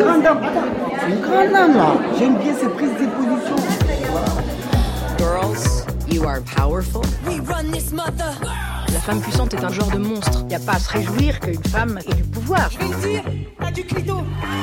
grande dame. C'est une grande dame, là. J'aime bien ses prises de position. Girls, you are powerful. We run this mother. La femme puissante est un genre de monstre. Il n'y a pas à se réjouir qu'une femme ait du pouvoir. Je vais le dire, pas du clito.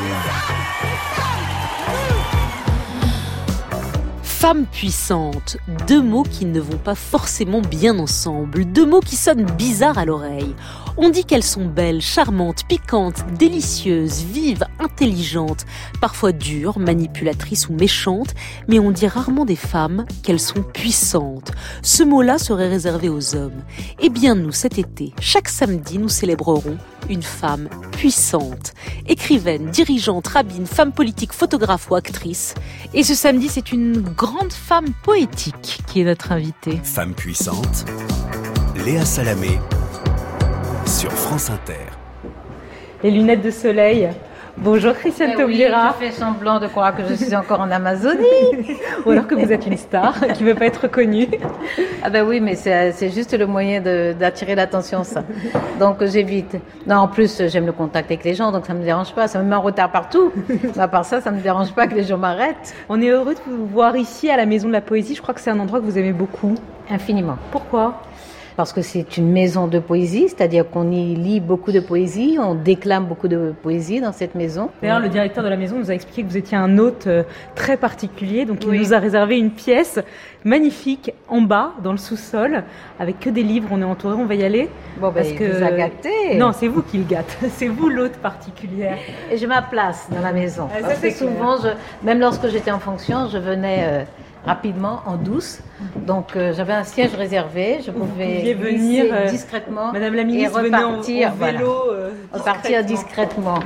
Femme puissante, deux mots qui ne vont pas forcément bien ensemble, deux mots qui sonnent bizarres à l'oreille. On dit qu'elles sont belles, charmantes, piquantes, délicieuses, vives, intelligentes, parfois dures, manipulatrices ou méchantes, mais on dit rarement des femmes qu'elles sont puissantes. Ce mot-là serait réservé aux hommes. Eh bien nous, cet été, chaque samedi, nous célébrerons une femme puissante. Écrivaine, dirigeante, rabbine, femme politique, photographe ou actrice. Et ce samedi, c'est une grande femme poétique qui est notre invitée. Femme puissante, Léa Salamé, sur France Inter. Les lunettes de soleil. Bonjour Christiane Taubira. Oui, je fais semblant de croire que je suis encore en Amazonie. Ou alors que vous êtes une star qui ne veut pas être reconnue. Ah ben oui, mais c'est juste le moyen d'attirer l'attention, ça. Donc j'évite. Non, en plus, j'aime le contact avec les gens, donc ça ne me dérange pas. Ça me met en retard partout. Mais à part ça ne me dérange pas que les gens m'arrêtent. On est heureux de vous voir ici à la Maison de la Poésie. Je crois que c'est un endroit que vous aimez beaucoup. Infiniment. Pourquoi ? Parce que c'est une maison de poésie, c'est-à-dire qu'on y lit beaucoup de poésie, on déclame beaucoup de poésie dans cette maison. D'ailleurs, le directeur de la maison nous a expliqué que vous étiez un hôte très particulier, donc il oui. nous a réservé une pièce magnifique en bas, dans le sous-sol, avec que des livres. On est entouré, on va y aller. Bon, ben, il vous a gâté. Non, c'est vous qui le gâte, c'est vous l'hôte particulière. Et je m'aplace dans la maison. Ah, parce que souvent, même lorsque j'étais en fonction, je venais rapidement en douce. Donc j'avais un siège réservé, je pouvais venir discrètement Madame la ministre, et repartir, venez en vélo, repartir discrètement.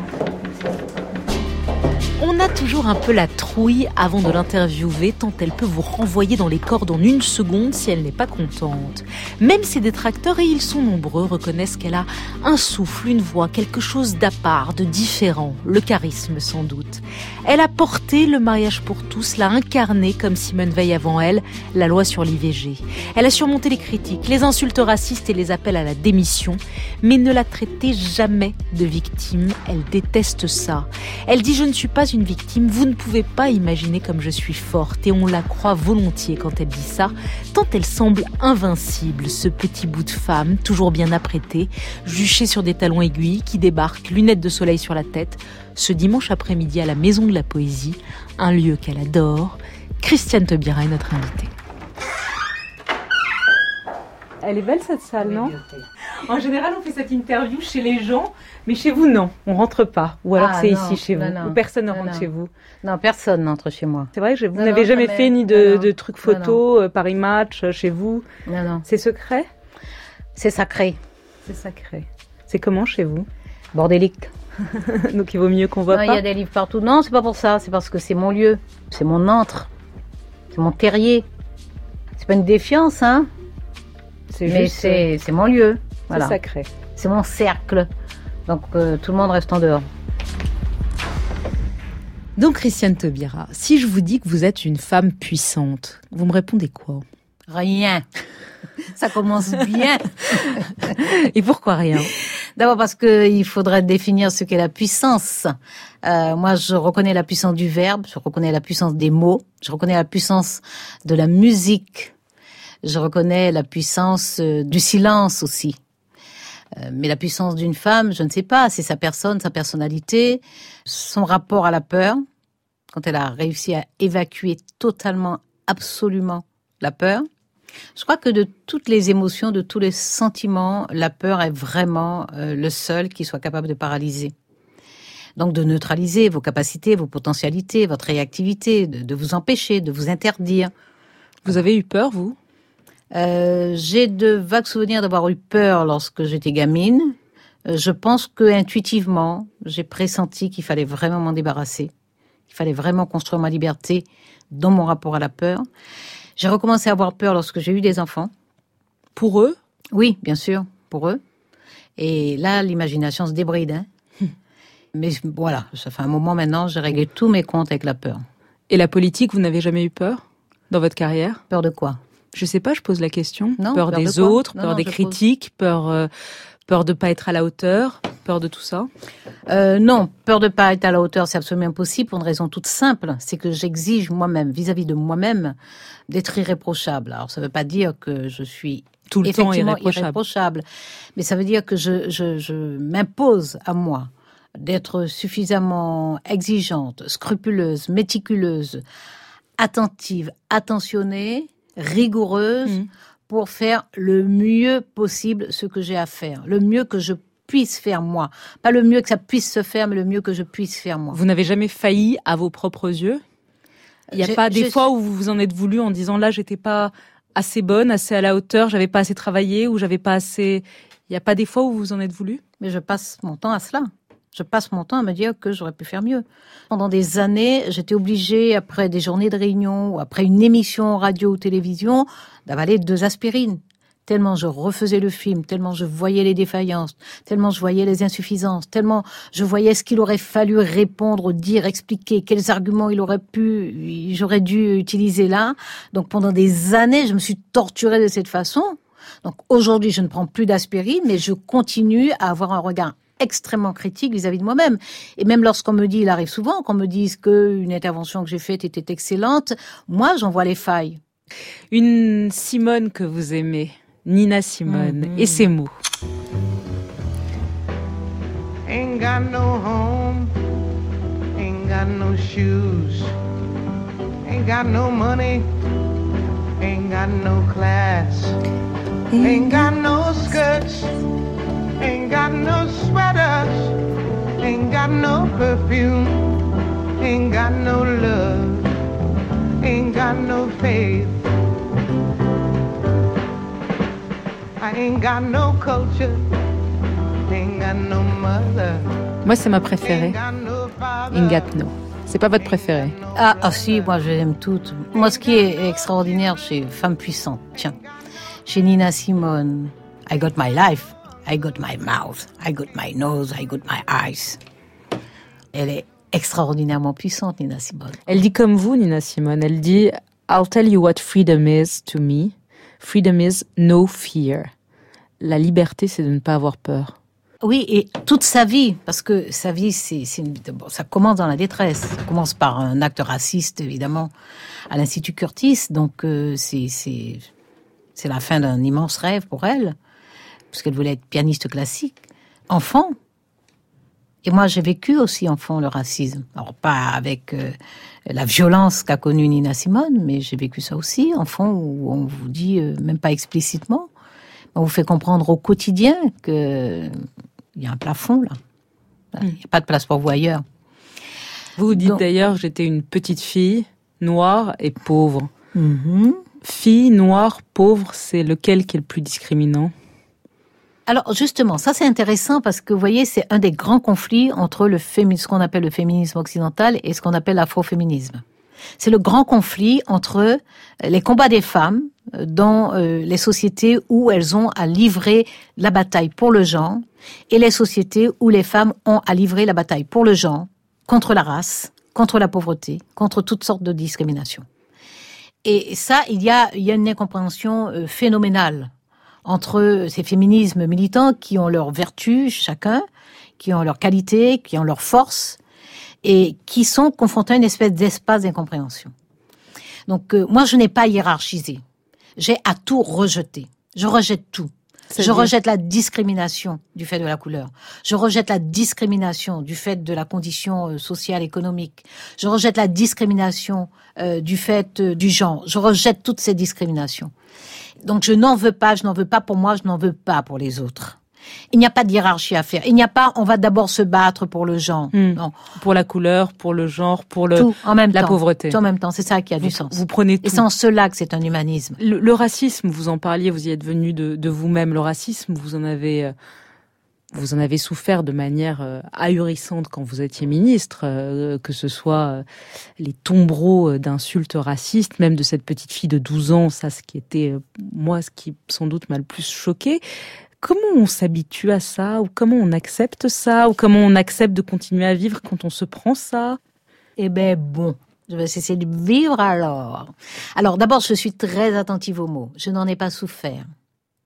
On a toujours un peu la trouille avant de l'interviewer, tant elle peut vous renvoyer dans les cordes en une seconde si elle n'est pas contente. Même ses détracteurs, et ils sont nombreux, reconnaissent qu'elle a un souffle, une voix, quelque chose d'à part, de différent, le charisme sans doute. Elle a porté le mariage pour tous, l'a incarné comme Simone Veil avant elle, la loi sur l'IVG. Elle a surmonté les critiques, les insultes racistes et les appels à la démission, mais ne l'a traitée jamais de victime. Elle déteste ça. Elle dit « Je ne suis pas une victime, vous ne pouvez pas imaginer comme je suis forte » et on la croit volontiers quand elle dit ça, tant elle semble invincible, ce petit bout de femme, toujours bien apprêtée, juchée sur des talons aiguilles, qui débarque, lunettes de soleil sur la tête, ce dimanche après-midi à la Maison de la Poésie, un lieu qu'elle adore. Christiane Taubira est notre invitée. Elle est belle cette salle, non ? En général, on fait cette interview chez les gens, mais chez vous, non. On rentre pas. Ou alors c'est ici, chez vous. Non, ou personne ne rentre chez vous. Non, personne n'entre chez moi. C'est vrai que vous n'avez jamais fait ni de trucs photos, Paris Match, chez vous. Non. C'est secret ? C'est sacré. C'est sacré. C'est comment chez vous ? Bordélique. Donc il vaut mieux qu'on voit pas. Non, il y a des livres partout. Non, c'est pas pour ça. C'est parce que c'est mon lieu. C'est mon antre. C'est mon terrier. C'est pas une défiance, hein. Mais c'est mon lieu. Voilà. C'est sacré. C'est mon cercle. Donc tout le monde reste en dehors. Donc Christiane Taubira, si je vous dis que vous êtes une femme puissante, vous me répondez quoi ? Rien. Ça commence bien. Et pourquoi rien ? D'abord parce qu'il faudrait définir ce qu'est la puissance. Moi, je reconnais la puissance du verbe, je reconnais la puissance des mots, je reconnais la puissance de la musique, je reconnais la puissance du silence aussi. Mais la puissance d'une femme, je ne sais pas, c'est sa personne, sa personnalité, son rapport à la peur, quand elle a réussi à évacuer totalement, absolument la peur. Je crois que de toutes les émotions, de tous les sentiments, la peur est vraiment le seul qui soit capable de paralyser. Donc de neutraliser vos capacités, vos potentialités, votre réactivité, de vous empêcher, de vous interdire. Vous avez eu peur, vous ? J'ai de vagues souvenirs d'avoir eu peur lorsque j'étais gamine. Je pense que intuitivement, j'ai pressenti qu'il fallait vraiment m'en débarrasser, qu'il fallait vraiment construire ma liberté dans mon rapport à la peur. J'ai recommencé à avoir peur lorsque j'ai eu des enfants. Pour eux ? Oui, bien sûr, pour eux. Et là, l'imagination se débride. Hein. Mais voilà, ça fait un moment maintenant, j'ai réglé tous mes comptes avec la peur. Et la politique, vous n'avez jamais eu peur dans votre carrière ? Peur de quoi ? Je sais pas, je pose la question. Non, peur des autres, peur des critiques, peur de pas être à la hauteur. peur de tout ça? Non, peur de pas être à la hauteur, c'est absolument impossible pour une raison toute simple, c'est que j'exige moi-même, vis-à-vis de moi-même, d'être irréprochable. Alors ça ne veut pas dire que je suis tout le temps irréprochable, mais ça veut dire que je m'impose à moi d'être suffisamment exigeante, scrupuleuse, méticuleuse, attentive, attentionnée, rigoureuse pour faire le mieux possible ce que j'ai à faire, le mieux que je puisse faire moi. Pas le mieux que ça puisse se faire, mais le mieux que je puisse faire moi. Vous n'avez jamais failli à vos propres yeux? Il n'y a pas des fois où vous vous en êtes voulu en disant là, j'étais pas assez bonne, assez à la hauteur, j'avais pas assez travaillé ou j'avais pas assez... Il n'y a pas des fois où vous vous en êtes voulu? Mais je passe mon temps à cela. Je passe mon temps à me dire que j'aurais pu faire mieux. Pendant des années, j'étais obligée, après des journées de réunion ou après une émission radio ou télévision, d'avaler 2 aspirines. Tellement je refaisais le film, tellement je voyais les défaillances, tellement je voyais les insuffisances, tellement je voyais ce qu'il aurait fallu répondre, dire, expliquer, quels arguments j'aurais dû utiliser là. Donc pendant des années, je me suis torturée de cette façon. Donc aujourd'hui, je ne prends plus d'aspirine, mais je continue à avoir un regard extrêmement critique vis-à-vis de moi-même. Et même lorsqu'on me dit, il arrive souvent qu'on me dise qu'une intervention que j'ai faite était excellente, moi, j'en vois les failles. Une Simone que vous aimez, Nina Simone, et ses mots. Ain't got no home, ain't got no shoes, ain't got no money, ain't got no class, ain't got no skirts, ain't got no sweaters, ain't got no perfume, ain't got no love, ain't got no faith. I ain't got no culture, ain't got no mother. Moi, c'est ma préférée. Ain't got no. C'est pas votre préférée? Ah si, moi je les aime toutes. Moi, ce qui est extraordinaire chez Femme Puissante, tiens, chez Nina Simone, I got my life. I got my mouth, I got my nose, I got my eyes. Elle est extraordinairement puissante, Nina Simone. Elle dit comme vous, Nina Simone. Elle dit « I'll tell you what freedom is to me. Freedom is no fear. » La liberté, c'est de ne pas avoir peur. Oui, et toute sa vie, parce que sa vie, ça commence dans la détresse. Ça commence par un acte raciste, évidemment, à l'Institut Curtis. Donc, c'est la fin d'un immense rêve pour elle, parce qu'elle voulait être pianiste classique. Enfant. Et moi, j'ai vécu aussi, enfant, le racisme. Alors, pas avec la violence qu'a connue Nina Simone, mais j'ai vécu ça aussi, enfant, où on vous dit, même pas explicitement, on vous fait comprendre au quotidien que il y a un plafond, là. Il n'y a pas de place pour vous ailleurs. Vous dites d'ailleurs, j'étais une petite fille, noire et pauvre. Mm-hmm. Fille, noire, pauvre, c'est lequel qui est le plus discriminant? Alors justement, ça c'est intéressant parce que vous voyez, c'est un des grands conflits entre ce qu'on appelle le féminisme occidental et ce qu'on appelle l'afroféminisme. C'est le grand conflit entre les combats des femmes dans les sociétés où elles ont à livrer la bataille pour le genre et les sociétés où les femmes ont à livrer la bataille pour le genre, contre la race, contre la pauvreté, contre toutes sortes de discriminations. Et ça, il y a une incompréhension phénoménale entre ces féminismes militants qui ont leurs vertus chacun, qui ont leurs qualités, qui ont leurs forces, et qui sont confrontés à une espèce d'espace d'incompréhension. Donc moi, je n'ai pas hiérarchisé. J'ai à tout rejeté. Je rejette tout. Je rejette la discrimination du fait de la couleur. Je rejette la discrimination du fait de la condition sociale, économique. Je rejette la discrimination du fait du genre. Je rejette toutes ces discriminations. Donc je n'en veux pas pour moi, je n'en veux pas pour les autres. Il n'y a pas de hiérarchie à faire. Il n'y a pas, on va d'abord se battre pour le genre. Non. Pour la couleur, pour le genre, pour tout, en même la temps. Pauvreté. Tout en même temps, c'est ça qui a du sens. Vous prenez tout. Et c'est en cela que c'est un humanisme. Le racisme, vous en parliez, vous y êtes venu de vous-même. Le racisme, vous en avez souffert de manière ahurissante quand vous étiez ministre, que ce soit les tombereaux d'insultes racistes, même de cette petite fille de 12 ans, ça, ce qui sans doute m'a le plus choqué. Comment on s'habitue à ça, ou comment on accepte ça, ou comment on accepte de continuer à vivre quand on se prend ça? Eh ben bon, je vais essayer de vivre alors. Alors d'abord, je suis très attentive aux mots. Je n'en ai pas souffert.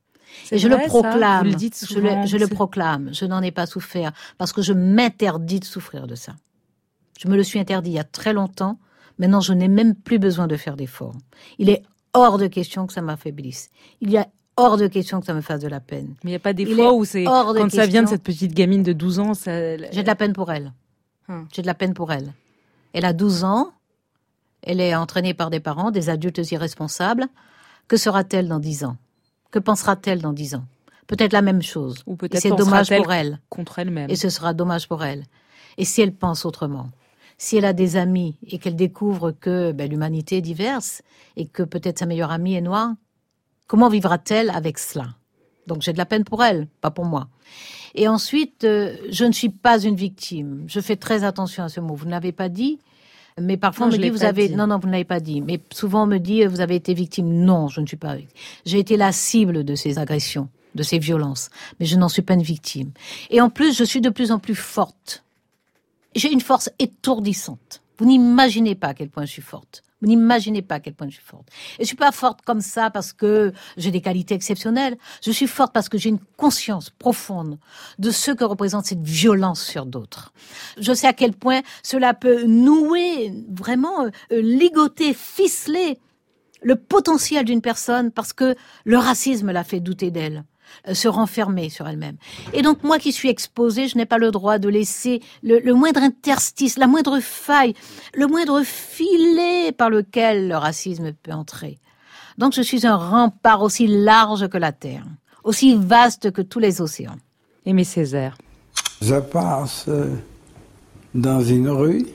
Et je vrai, le proclame. ça, vous le dites souvent, je le proclame. Je n'en ai pas souffert parce que je m'interdis de souffrir de ça. Je me le suis interdit il y a très longtemps. Maintenant, je n'ai même plus besoin de faire d'efforts. Il est hors de question que ça m'affaiblisse. Il y a hors de question que ça me fasse de la peine. Mais il n'y a pas des fois où c'est quand ça vient de cette petite gamine de 12 ans, ça... J'ai de la peine pour elle. J'ai de la peine pour elle. Elle a 12 ans. Elle est entraînée par des parents, des adultes irresponsables. Que sera-t-elle dans 10 ans? Que pensera-t-elle dans 10 ans? Peut-être la même chose. Ou peut-être et c'est dommage pour elle. Contre elle-même. Et ce sera dommage pour elle. Et si elle pense autrement? Si elle a des amis et qu'elle découvre que l'humanité est diverse et que peut-être sa meilleure amie est noire, comment vivra-t-elle avec cela? Donc j'ai de la peine pour elle, pas pour moi. Et ensuite, je ne suis pas une victime. Je fais très attention à ce mot. Vous ne l'avez pas dit, mais parfois on me dit vous avez... Non, vous ne l'avez pas dit. Mais souvent on me dit vous avez été victime. Non, je ne suis pas victime. J'ai été la cible de ces agressions, de ces violences. Mais je n'en suis pas une victime. Et en plus, je suis de plus en plus forte. J'ai une force étourdissante. Vous n'imaginez pas à quel point je suis forte. Vous n'imaginez pas à quel point je suis forte. Et je suis pas forte comme ça parce que j'ai des qualités exceptionnelles. Je suis forte parce que j'ai une conscience profonde de ce que représente cette violence sur d'autres. Je sais à quel point cela peut nouer, vraiment ligoter, ficeler le potentiel d'une personne parce que le racisme l'a fait douter d'elle, se renfermer sur elle-même. Et donc, moi qui suis exposée, je n'ai pas le droit de laisser le moindre interstice, la moindre faille, le moindre filet par lequel le racisme peut entrer. Donc, je suis un rempart aussi large que la terre, aussi vaste que tous les océans. Aimé Césaire. Je passe dans une rue,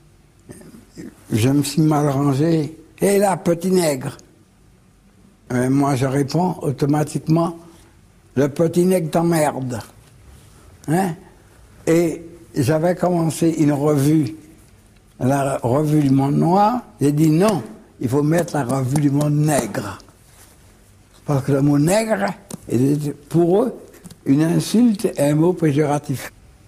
je me suis mal rangé. Et là, petit nègre. Moi, je réponds automatiquement, le petit nègre t'emmerde. Hein? Et j'avais commencé une revue, la revue du monde noir. J'ai dit non, il faut mettre la revue du monde nègre. Parce que le mot nègre est pour eux une insulte et un mot péjoratif.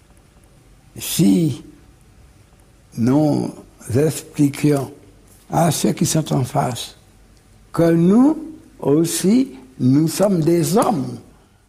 Si nous expliquions à ceux qui sont en face que nous aussi, nous sommes des hommes.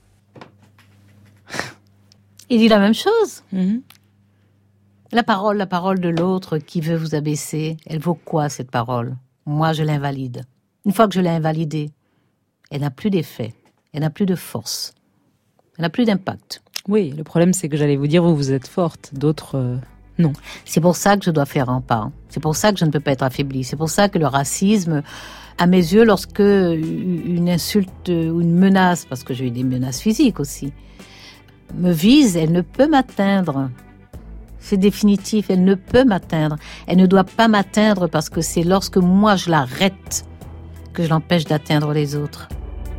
Il dit la même chose. Mm-hmm. La parole de l'autre qui veut vous abaisser, elle vaut quoi cette parole? Moi, je l'invalide. Une fois que je l'ai invalidée, elle n'a plus d'effet, elle n'a plus de force, elle n'a plus d'impact. Oui, le problème c'est que j'allais vous dire, vous êtes forte, d'autres... Non. C'est pour ça que je dois faire un pas. C'est pour ça que je ne peux pas être affaiblie. C'est pour ça que le racisme, à mes yeux, lorsque une insulte ou une menace, parce que j'ai eu des menaces physiques aussi, me vise, elle ne peut m'atteindre. C'est définitif, elle ne peut m'atteindre. Elle ne doit pas m'atteindre parce que c'est lorsque moi je l'arrête que je l'empêche d'atteindre les autres.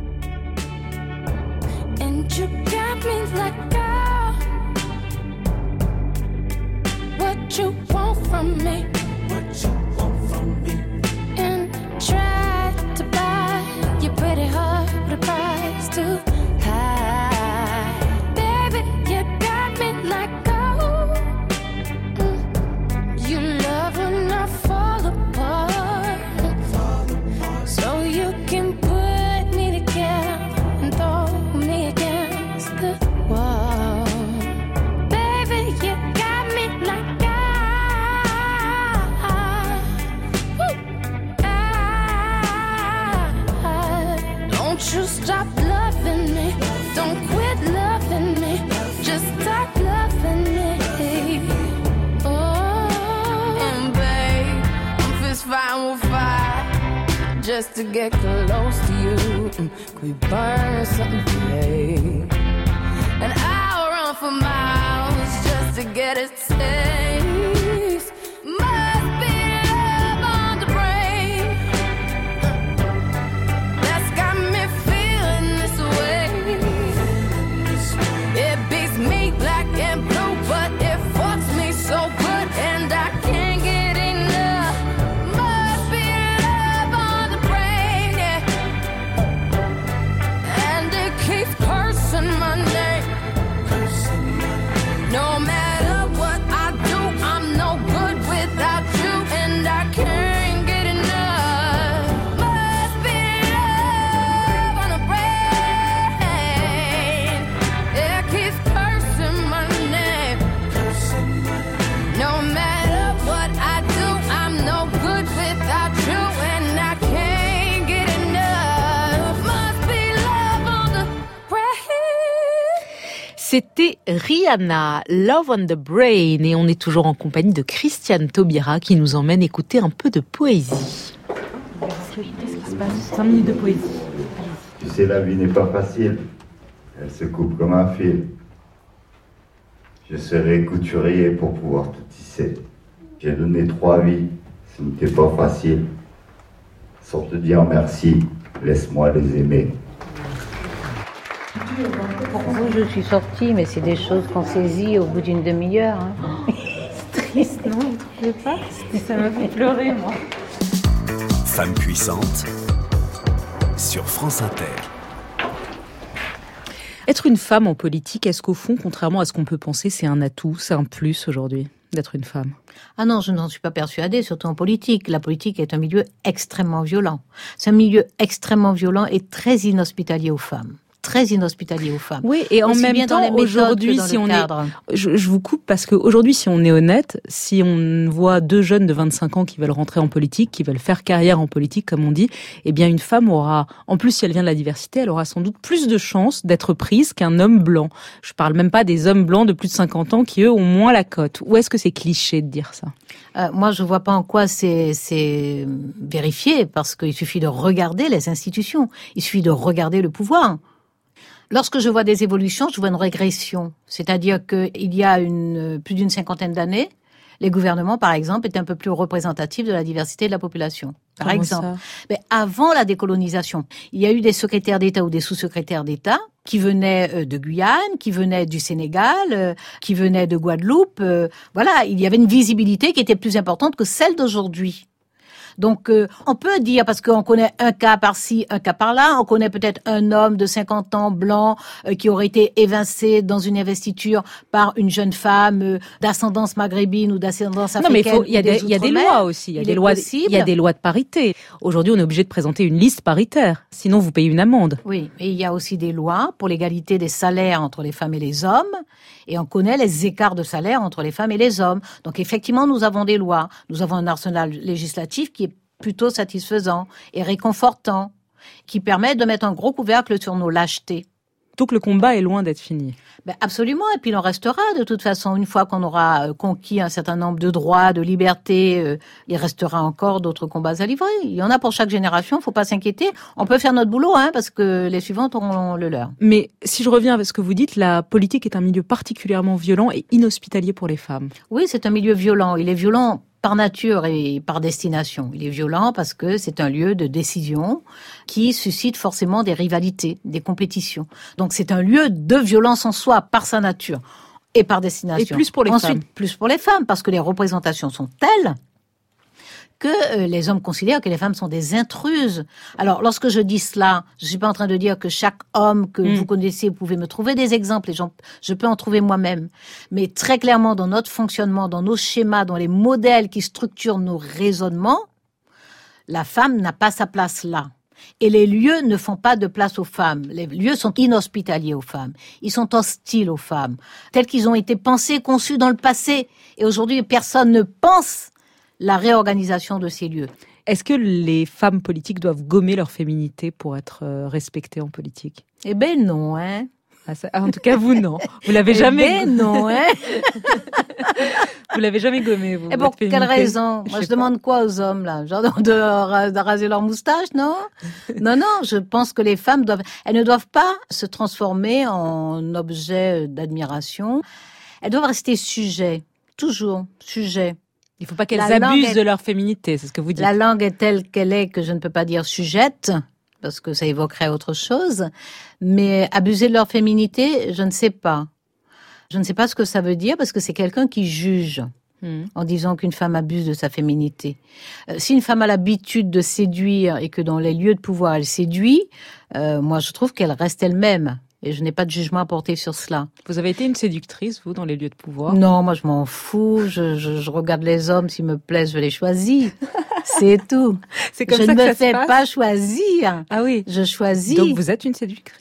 You want from me, what you want from me, and try to buy your pretty heart with a price too high. Baby, you got me like gold. You love when I fall apart, so you can put me together and throw me against the wall. Baby, you got me like don't you stop loving me, don't quit loving me, just stop loving me. Oh, and babe, I'm fist fighting with fire just to get close to you. Could we burn something today? And I'll run for miles just to get a taste. Must be love on the brain. That's got me feeling this way. It beats me black and blue, but it fucks me so good, and I can't get enough. Must be love on the brain, yeah. And it keeps cursing my name. No matter what I do, C'était Rihanna, Love on the Brain, et on est toujours en compagnie de Christiane Taubira qui nous emmène écouter un peu de poésie. Qu'est-ce qui se passe ? 5 minutes de poésie. Tu sais, la vie n'est pas facile. Elle se coupe comme un fil. Je serai couturier pour pouvoir tout tisser. J'ai donné 3 vies, ce n'était pas facile. Sans te dire merci, laisse-moi les aimer. Pour vous, je suis sortie, mais c'est des choses qu'on saisit au bout d'une demi-heure. Hein. C'est triste, non ? Vous trouvez pas ? Ça m'a fait pleurer, moi. Femme puissante sur France Inter. Être une femme en politique, est-ce qu'au fond, contrairement à ce qu'on peut penser, c'est un atout, c'est un plus aujourd'hui, d'être une femme ? Ah non, je n'en suis pas persuadée, surtout en politique. La politique est un milieu extrêmement violent. C'est un milieu extrêmement violent et très inhospitalier aux femmes. Très inhospitalier aux femmes. Oui, et en aussi même temps, aujourd'hui, si on est... Je vous coupe parce qu'aujourd'hui, si on est honnête, si on voit 2 jeunes de 25 ans qui veulent rentrer en politique, qui veulent faire carrière en politique, comme on dit, eh bien, une femme aura, en plus, si elle vient de la diversité, elle aura sans doute plus de chances d'être prise qu'un homme blanc. Je parle même pas des hommes blancs de plus de 50 ans qui, eux, ont moins la cote. Ou est-ce que c'est cliché de dire ça ? Moi, je vois pas en quoi c'est vérifié, parce qu'il suffit de regarder les institutions. Il suffit de regarder le pouvoir. Lorsque je vois des évolutions, je vois une régression. C'est-à-dire qu'il y a plus d'une 50aine d'années, les gouvernements, par exemple, étaient un peu plus représentatifs de la diversité de la population. Par exemple. Mais avant la décolonisation, il y a eu des secrétaires d'État ou des sous-secrétaires d'État qui venaient de Guyane, qui venaient du Sénégal, qui venaient de Guadeloupe. Voilà, il y avait une visibilité qui était plus importante que celle d'aujourd'hui. Donc, on peut dire, parce qu'on connaît un cas par-ci, un cas par-là, on connaît peut-être un homme de 50 ans blanc qui aurait été évincé dans une investiture par une jeune femme d'ascendance maghrébine ou d'ascendance africaine. Non, mais il y a des lois aussi, il y a des lois de parité. Aujourd'hui, on est obligé de présenter une liste paritaire, sinon vous payez une amende. Oui, et il y a aussi des lois pour l'égalité des salaires entre les femmes et les hommes, et on connaît les écarts de salaire entre les femmes et les hommes. Donc effectivement, nous avons des lois, nous avons un arsenal législatif qui est plutôt satisfaisant et réconfortant, qui permet de mettre un gros couvercle sur nos lâchetés. Donc le combat est loin d'être fini. Absolument, et puis il en restera de toute façon. Une fois qu'on aura conquis un certain nombre de droits, de libertés, il restera encore d'autres combats à livrer. Il y en a pour chaque génération, il ne faut pas s'inquiéter. On peut faire notre boulot, parce que les suivantes auront le leur. Mais si je reviens à ce que vous dites, la politique est un milieu particulièrement violent et inhospitalier pour les femmes. Oui, c'est un milieu violent. Il est violent par nature et par destination. Il est violent parce que c'est un lieu de décision qui suscite forcément des rivalités, des compétitions. Donc c'est un lieu de violence en soi, par sa nature et par destination. Et plus pour les femmes. Ensuite, plus pour les femmes, parce que les représentations sont telles que les hommes considèrent que les femmes sont des intruses. Alors, lorsque je dis cela, je suis pas en train de dire que chaque homme que vous connaissez, vous pouvez me trouver des exemples, je peux en trouver moi-même. Mais très clairement, dans notre fonctionnement, dans nos schémas, dans les modèles qui structurent nos raisonnements, la femme n'a pas sa place là. Et les lieux ne font pas de place aux femmes. Les lieux sont inhospitaliers aux femmes. Ils sont hostiles aux femmes, tels qu'ils ont été pensés, conçus dans le passé. Et aujourd'hui, personne ne pense la réorganisation de ces lieux. Est-ce que les femmes politiques doivent gommer leur féminité pour être respectées en politique ? Eh ben non, En tout cas, vous, non. Vous l'avez jamais... non, Vous l'avez jamais gommé, vous. Et pour quelle raison ? Moi, je demande quoi aux hommes, là ? Genre de raser leur moustache, non ? Non, je pense que les femmes elles ne doivent pas se transformer en objet d'admiration. Elles doivent rester sujets. Toujours sujets. Il ne faut pas qu'elles abusent de leur féminité, c'est ce que vous dites. La langue est telle qu'elle est que je ne peux pas dire sujette, parce que ça évoquerait autre chose. Mais abuser de leur féminité, je ne sais pas. Je ne sais pas ce que ça veut dire, parce que c'est quelqu'un qui juge en disant qu'une femme abuse de sa féminité. Si une femme a l'habitude de séduire et que dans les lieux de pouvoir elle séduit, moi je trouve qu'elle reste elle-même. Et je n'ai pas de jugement à porter sur cela. Vous avez été une séductrice, vous, dans les lieux de pouvoir ? Non, moi je m'en fous. Je regarde les hommes, s'ils me plaisent, je les choisis. C'est tout. C'est comme ça que ça se passe ? Je ne me fais pas choisir. Ah oui. Je choisis. Donc vous êtes une séductrice ?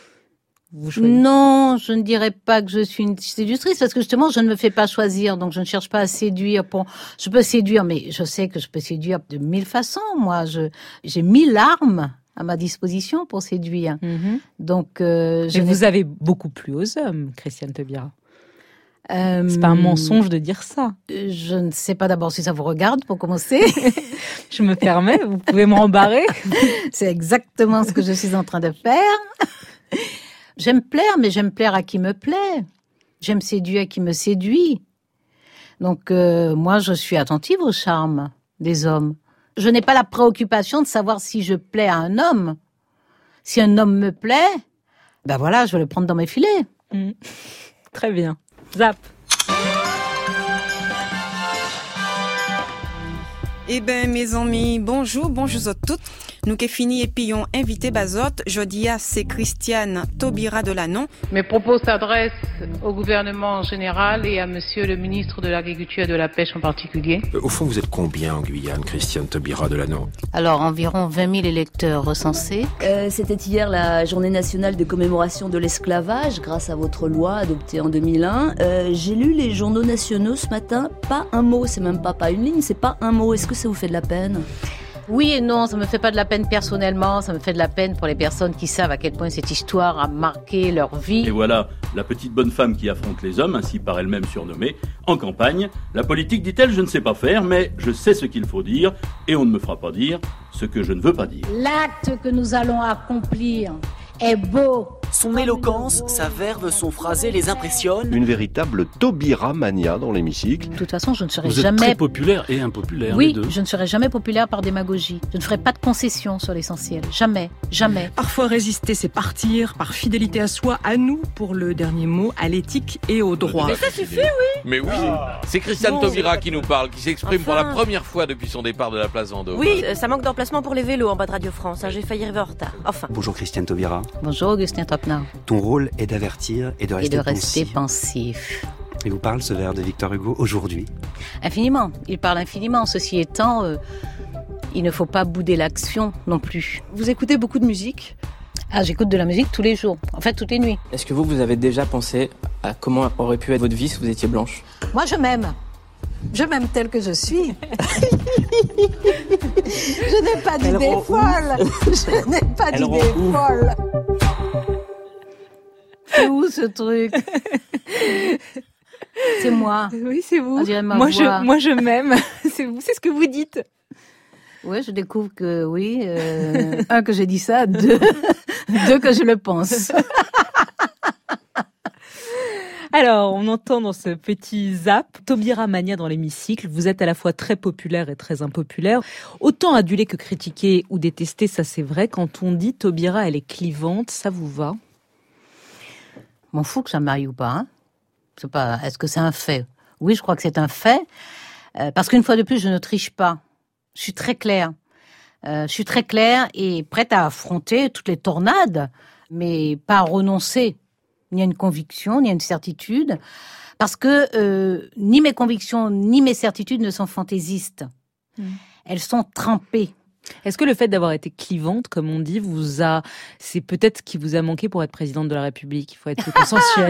Non, je ne dirais pas que je suis une séductrice, parce que justement, je ne me fais pas choisir, donc je ne cherche pas à séduire. Je peux séduire, mais je sais que je peux séduire de 1000 façons. Moi, j'ai 1000 armes à ma disposition pour séduire. Donc, mais vous avez beaucoup plu aux hommes, Christiane Taubira. C'est pas un mensonge de dire ça. Je ne sais pas d'abord si ça vous regarde, pour commencer. Je me permets, vous pouvez me rembarrer. C'est exactement ce que je suis en train de faire. J'aime plaire, mais j'aime plaire à qui me plaît. J'aime séduire à qui me séduit. Donc, moi, je suis attentive au charme des hommes. Je n'ai pas la préoccupation de savoir si je plais à un homme. Si un homme me plaît, ben voilà, je vais le prendre dans mes filets. Très bien. Zap. Eh ben, mes amis, bonjour à toutes. Nous qui fini et puis on invité Bazot, jeudi c'est Christiane Taubira Delanon. Mes propos s'adressent au gouvernement en général et à monsieur le ministre de l'Agriculture et de la Pêche en particulier. Au fond, vous êtes combien en Guyane, Christiane Taubira Delanon? Alors, environ 20 000 électeurs recensés. C'était hier la journée nationale de commémoration de l'esclavage, grâce à votre loi adoptée en 2001. J'ai lu les journaux nationaux ce matin, pas un mot, c'est même pas une ligne, c'est pas un mot. Est-ce que ça vous fait de la peine ? Oui et non, ça me fait pas de la peine personnellement, ça me fait de la peine pour les personnes qui savent à quel point cette histoire a marqué leur vie. Et voilà, la petite bonne femme qui affronte les hommes, ainsi par elle-même surnommée, en campagne. La politique, dit-elle, je ne sais pas faire, mais je sais ce qu'il faut dire, et on ne me fera pas dire ce que je ne veux pas dire. L'acte que nous allons accomplir est beau. Son éloquence, sa verve, son phrasé les impressionnent. Une véritable Taubira mania dans l'hémicycle. De toute façon, je ne serai Vous jamais... êtes très populaire et impopulaire, oui, les deux. Je ne serai jamais populaire par démagogie. Je ne ferai pas de concessions sur l'essentiel. Jamais, jamais. Parfois résister, c'est partir, par fidélité à soi, à nous, pour le dernier mot, à l'éthique et au droit. Mais ça suffit, oui. Mais oui, c'est Christiane Taubira qui nous parle, qui s'exprime pour la première fois depuis son départ de la place Vendôme. Oui, ça manque d'emplacement pour les vélos en bas de Radio France. J'ai failli arriver en retard. Enfin. Bonjour Christiane Taubira. Bonjour Augustin Topnard. Ton rôle est d'avertir et de rester pensif. Et vous parle ce vers de Victor Hugo aujourd'hui? Infiniment. Il parle infiniment. Ceci étant, il ne faut pas bouder l'action non plus. Vous écoutez beaucoup de musique? Ah, j'écoute de la musique tous les jours. En fait, toutes les nuits. Est-ce que vous avez déjà pensé à comment aurait pu être votre vie si vous étiez blanche? Moi, je m'aime. Je m'aime telle que je suis. Je n'ai pas d'idée folle. Je n'ai pas d'idée folle. C'est où ce truc? C'est moi. Oui, c'est vous. Moi, je m'aime. C'est vous, c'est ce que vous dites. Oui, je découvre que oui. Un, que j'ai dit ça. Deux, que je le pense. Alors, on entend dans ce petit zap Taubira mania dans l'hémicycle. Vous êtes à la fois très populaire et très impopulaire. Autant adulé que critiqué ou détesté, ça c'est vrai. Quand on dit Taubira, elle est clivante, ça vous va? M'en fous que ça me marie ou pas. Hein. C'est pas. Est-ce que c'est un fait? Oui, je crois que c'est un fait. Parce qu'une fois de plus, je ne triche pas. Je suis très claire. Je suis très claire et prête à affronter toutes les tornades, mais pas à renoncer ni à une conviction, ni à une certitude, parce que ni mes convictions, ni mes certitudes ne sont fantaisistes. Elles sont trempées. Est-ce que le fait d'avoir été clivante, comme on dit, c'est peut-être ce qui vous a manqué pour être présidente de la République? Il faut être consensuel.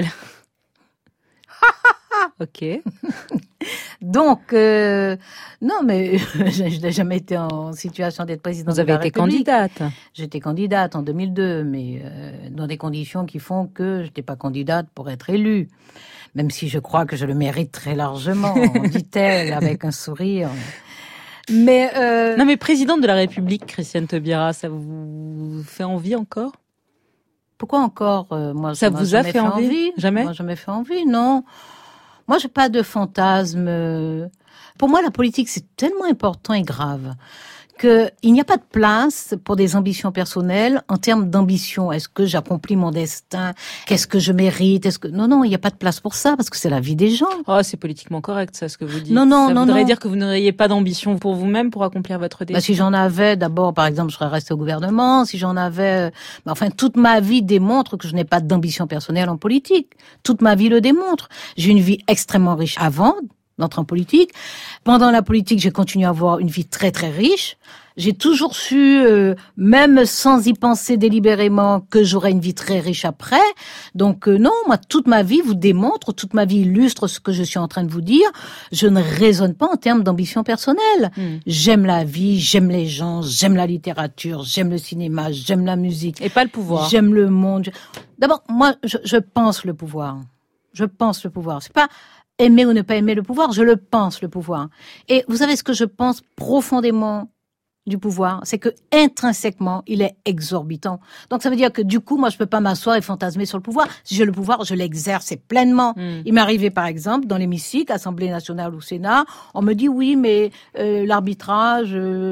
Ok. Donc, non, mais je n'ai jamais été en situation d'être présidente de la République. Vous avez été candidate? J'étais candidate en 2002, mais dans des conditions qui font que je n'étais pas candidate pour être élue. Même si je crois que je le mérite très largement, dit-elle avec un sourire. Mais non, mais présidente de la République, Christiane Taubira, ça vous fait envie encore? Pourquoi encore? Moi, ça vous a fait envie? Jamais? Moi, jamais fait envie, non. Moi, j'ai pas de fantasme. Pour moi, la politique, c'est tellement important et grave qu'il n'y a pas de place pour des ambitions personnelles en termes d'ambition. Est-ce que j'accomplis mon destin? Qu'est-ce que je mérite? Non, il n'y a pas de place pour ça parce que c'est la vie des gens. Oh, c'est politiquement correct, ça, ce que vous dites. Non. Ça voudrait dire que vous n'auriez pas d'ambition pour vous-même pour accomplir votre destin. Si j'en avais, d'abord, par exemple, je serais restée au gouvernement. Si j'en avais, toute ma vie démontre que je n'ai pas d'ambition personnelle en politique. Toute ma vie le démontre. J'ai une vie extrêmement riche avant d'entrer en politique. Pendant la politique, j'ai continué à avoir une vie très très riche. J'ai toujours su, même sans y penser délibérément, que j'aurais une vie très riche après. Donc non, moi, toute ma vie vous démontre, toute ma vie illustre ce que je suis en train de vous dire. Je ne raisonne pas en termes d'ambition personnelle. J'aime la vie, j'aime les gens, j'aime la littérature, j'aime le cinéma, j'aime la musique. Et pas le pouvoir. J'aime le monde. D'abord, moi, je pense le pouvoir. Je pense le pouvoir. C'est pas aimer ou ne pas aimer le pouvoir, je le pense le pouvoir. Et vous savez ce que je pense profondément du pouvoir, c'est que intrinsèquement, il est exorbitant. Donc ça veut dire que du coup, moi, je peux pas m'asseoir et fantasmer sur le pouvoir. Si j'ai le pouvoir, je l'exerce pleinement. Il m'est arrivé, par exemple, dans l'hémicycle, Assemblée nationale ou Sénat, on me dit oui, mais l'arbitrage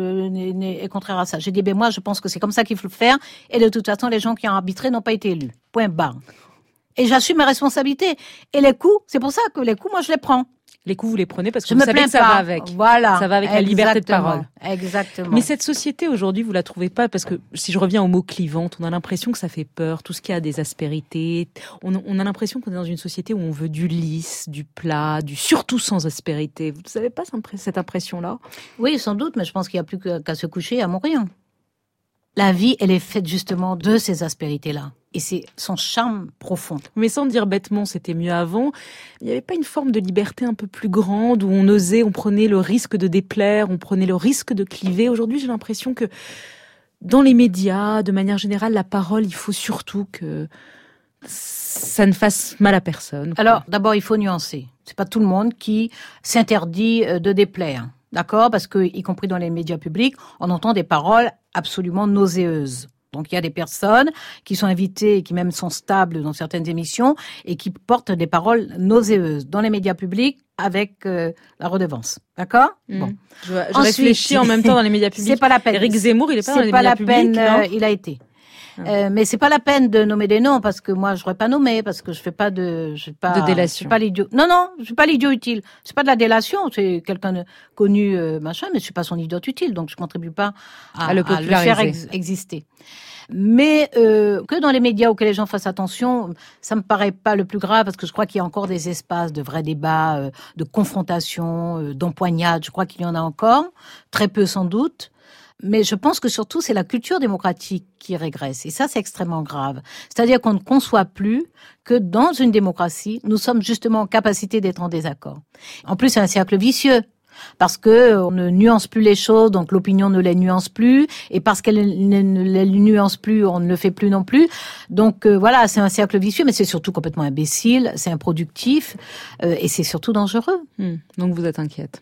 est contraire à ça. J'ai dit moi, je pense que c'est comme ça qu'il faut le faire. Et de toute façon, les gens qui ont arbitré n'ont pas été élus. Point barre. Et j'assume mes responsabilités. Et les coups, c'est pour ça que les coups, moi, je les prends. Les coups, vous les prenez parce que vous savez que ça va avec. Voilà. Ça va avec la liberté de parole. Exactement. Mais cette société, aujourd'hui, vous la trouvez pas, parce que si je reviens au mot clivante, on a l'impression que ça fait peur, tout ce qui a des aspérités. On a l'impression qu'on est dans une société où on veut du lisse, du plat, du surtout sans aspérité. Vous n'avez pas cette impression-là? Oui, sans doute, mais je pense qu'il n'y a plus qu'à se coucher et à mourir. La vie, elle est faite justement de ces aspérités-là. Et c'est son charme profond. Mais sans dire bêtement, c'était mieux avant. Il n'y avait pas une forme de liberté un peu plus grande où on osait, on prenait le risque de déplaire, on prenait le risque de cliver. Aujourd'hui, j'ai l'impression que dans les médias, de manière générale, la parole, il faut surtout que ça ne fasse mal à personne. Alors, d'abord, il faut nuancer. C'est pas tout le monde qui s'interdit de déplaire. D'accord? Parce que, y compris dans les médias publics, on entend des paroles absolument nauséeuses. Donc, il y a des personnes qui sont invitées et qui même sont stables dans certaines émissions et qui portent des paroles nauséeuses dans les médias publics avec la redevance. D'accord? Bon. Je réfléchis en même temps dans les médias publics. C'est pas la peine. Éric Zemmour, il est pas dans les médias publics. C'est pas la peine, il a été. Mais c'est pas la peine de nommer des noms parce que moi, je n'aurais pas nommé parce que je fais pas de délation. Je suis pas l'idiot. Non, je suis pas l'idiot utile. C'est pas de la délation. C'est quelqu'un de connu, machin, mais je suis pas son idiot utile. Donc, je contribue pas à le faire exister. Mais que dans les médias où que les gens fassent attention, ça me paraît pas le plus grave parce que je crois qu'il y a encore des espaces de vrais débats, de confrontation, d'empoignade. Je crois qu'il y en a encore, très peu sans doute. Mais je pense que surtout, c'est la culture démocratique qui régresse. Et ça, c'est extrêmement grave. C'est-à-dire qu'on ne conçoit plus que dans une démocratie, nous sommes justement en capacité d'être en désaccord. En plus, c'est un cercle vicieux. Parce que on ne nuance plus les choses, donc l'opinion ne les nuance plus, et parce qu'elle ne les nuance plus, on ne le fait plus non plus. Donc voilà, c'est un cercle vicieux, mais c'est surtout complètement imbécile, c'est improductif, et c'est surtout dangereux. Donc vous êtes inquiète?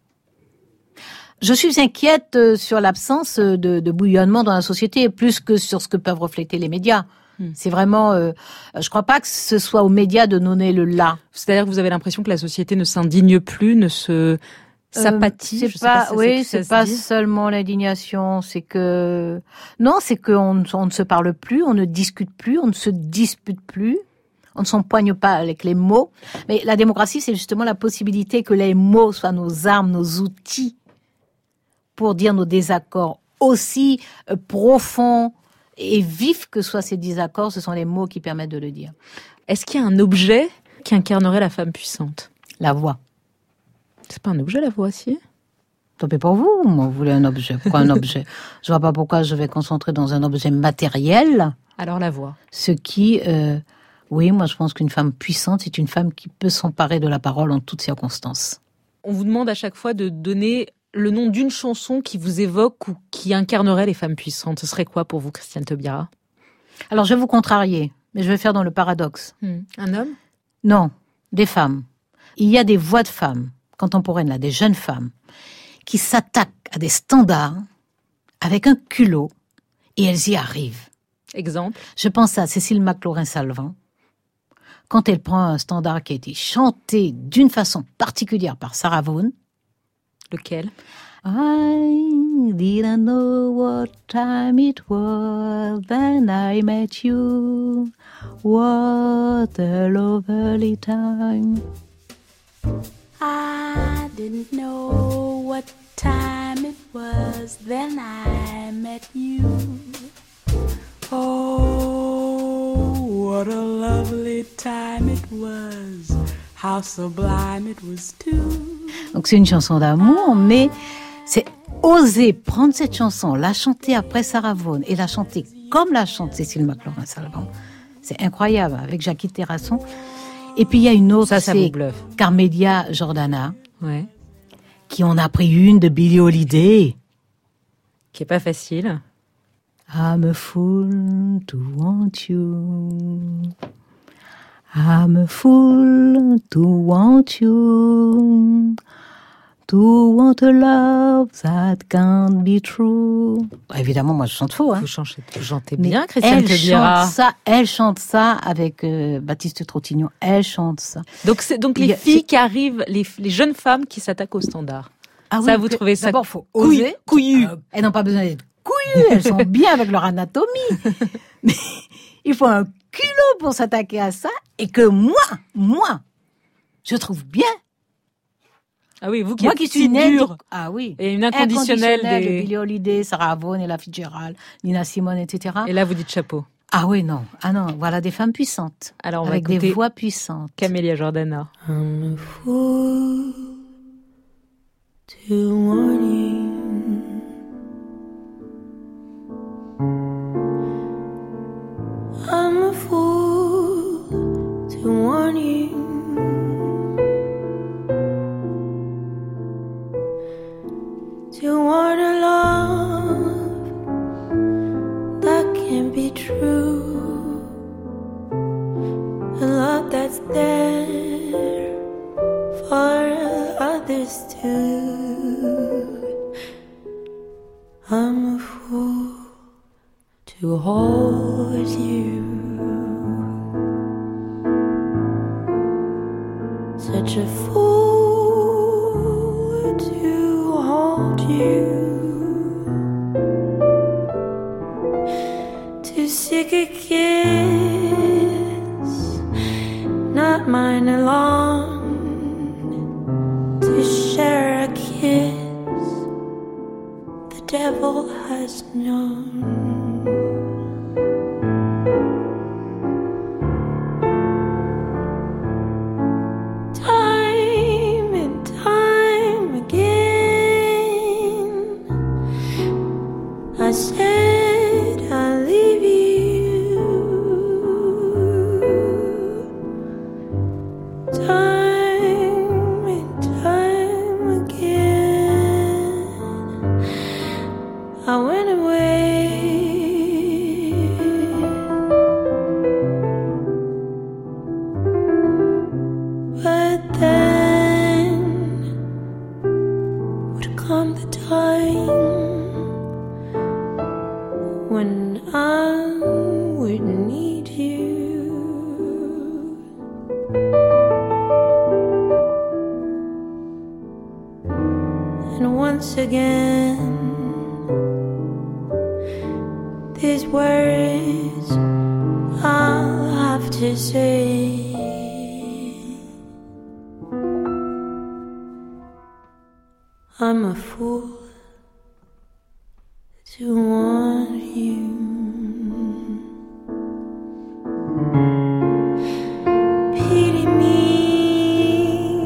Je suis inquiète sur l'absence de bouillonnement dans la société, plus que sur ce que peuvent refléter les médias. C'est vraiment, je crois pas que ce soit aux médias de donner le là. C'est-à-dire que vous avez l'impression que la société ne s'indigne plus, ne se s'apathie. C'est pas seulement l'indignation, c'est que c'est qu'on ne se parle plus, on ne discute plus, on ne se dispute plus. On ne s'empoigne pas avec les mots. Mais la démocratie, c'est justement la possibilité que les mots soient nos armes, nos outils pour dire nos désaccords. Aussi profonds et vifs que soient ces désaccords, ce sont les mots qui permettent de le dire. Est-ce qu'il y a un objet qui incarnerait la femme puissante? La voix. C'est pas un objet, la voix, si? Tant pis pour vous, moi, vous voulez un objet. Pourquoi un objet? Je vois pas pourquoi je vais concentrer dans un objet matériel. Alors la voix. Ce qui, oui, moi je pense qu'une femme puissante, c'est une femme qui peut s'emparer de la parole en toutes circonstances. On vous demande à chaque fois de donner le nom d'une chanson qui vous évoque ou qui incarnerait les femmes puissantes. Ce serait quoi pour vous, Christiane Taubira? Alors je vais vous contrarier, mais je vais faire dans le paradoxe. Un homme? Non, des femmes. Il y a des voix de femmes contemporaines, là, des jeunes femmes, qui s'attaquent à des standards avec un culot, et elles y arrivent. Exemple? Je pense à Cécile McLaurin-Salvant, quand elle prend un standard qui a été chanté d'une façon particulière par Sarah Vaughan. Lequel? I didn't know what time it was when I met you. What a lovely time. I didn't know what time it was then I met you. Oh, what a lovely time it was. How sublime it was too. Donc c'est une chanson d'amour, mais c'est oser prendre cette chanson, la chanter après Sarah Vaughan et la chanter comme la chante Cécile McLorin-Salvant, c'est incroyable, avec Jackie Terrasson. Et puis il y a une autre, ça c'est vous bluffe. Carmelia Jordana, Ouais. qui en a pris une de Billie Holiday. Qui est pas facile. I'm a fool to want you. I'm a fool to want you. To want a love that can't be true. Évidemment, moi, je chante faux. Hein. Vous chantez bien, Christiane Taubira. Elle chante ça avec Baptiste Trottignon. Elle chante ça. Donc les filles qui arrivent, les jeunes femmes qui s'attaquent au standard. Ah oui, ça, vous trouvez ça d'abord, faut oser. Couillu. Elles n'ont pas besoin d'être couillues. Elles sont bien avec leur anatomie. Mais il faut un culot pour s'attaquer à ça. Et que moi, je trouve bien. Ah oui, vous qui moi êtes qui si suis née dure. Ah oui. Et une inconditionnelle de Billie Holiday, Sarah Vaughan, Ella Fitzgerald, Nina Simone, etc. Et là, vous dites chapeau. Ah oui, non. Ah non, voilà des femmes puissantes. Alors, on avec va écouter des voix puissantes. Camélia Jordana. I'm a fool to want you. I'm a fool to want you. To want a love that can be true, a love that's there for others too. I'm a fool to hold you, such a fool to hold you, to seek a kiss, not mine alone, to share a kiss the devil has known. I said I'll leave you. Time and time again, I went away. But then would come the time when I would need you, and once again these words I'll have to say. I'm a fool to want you. Pity me,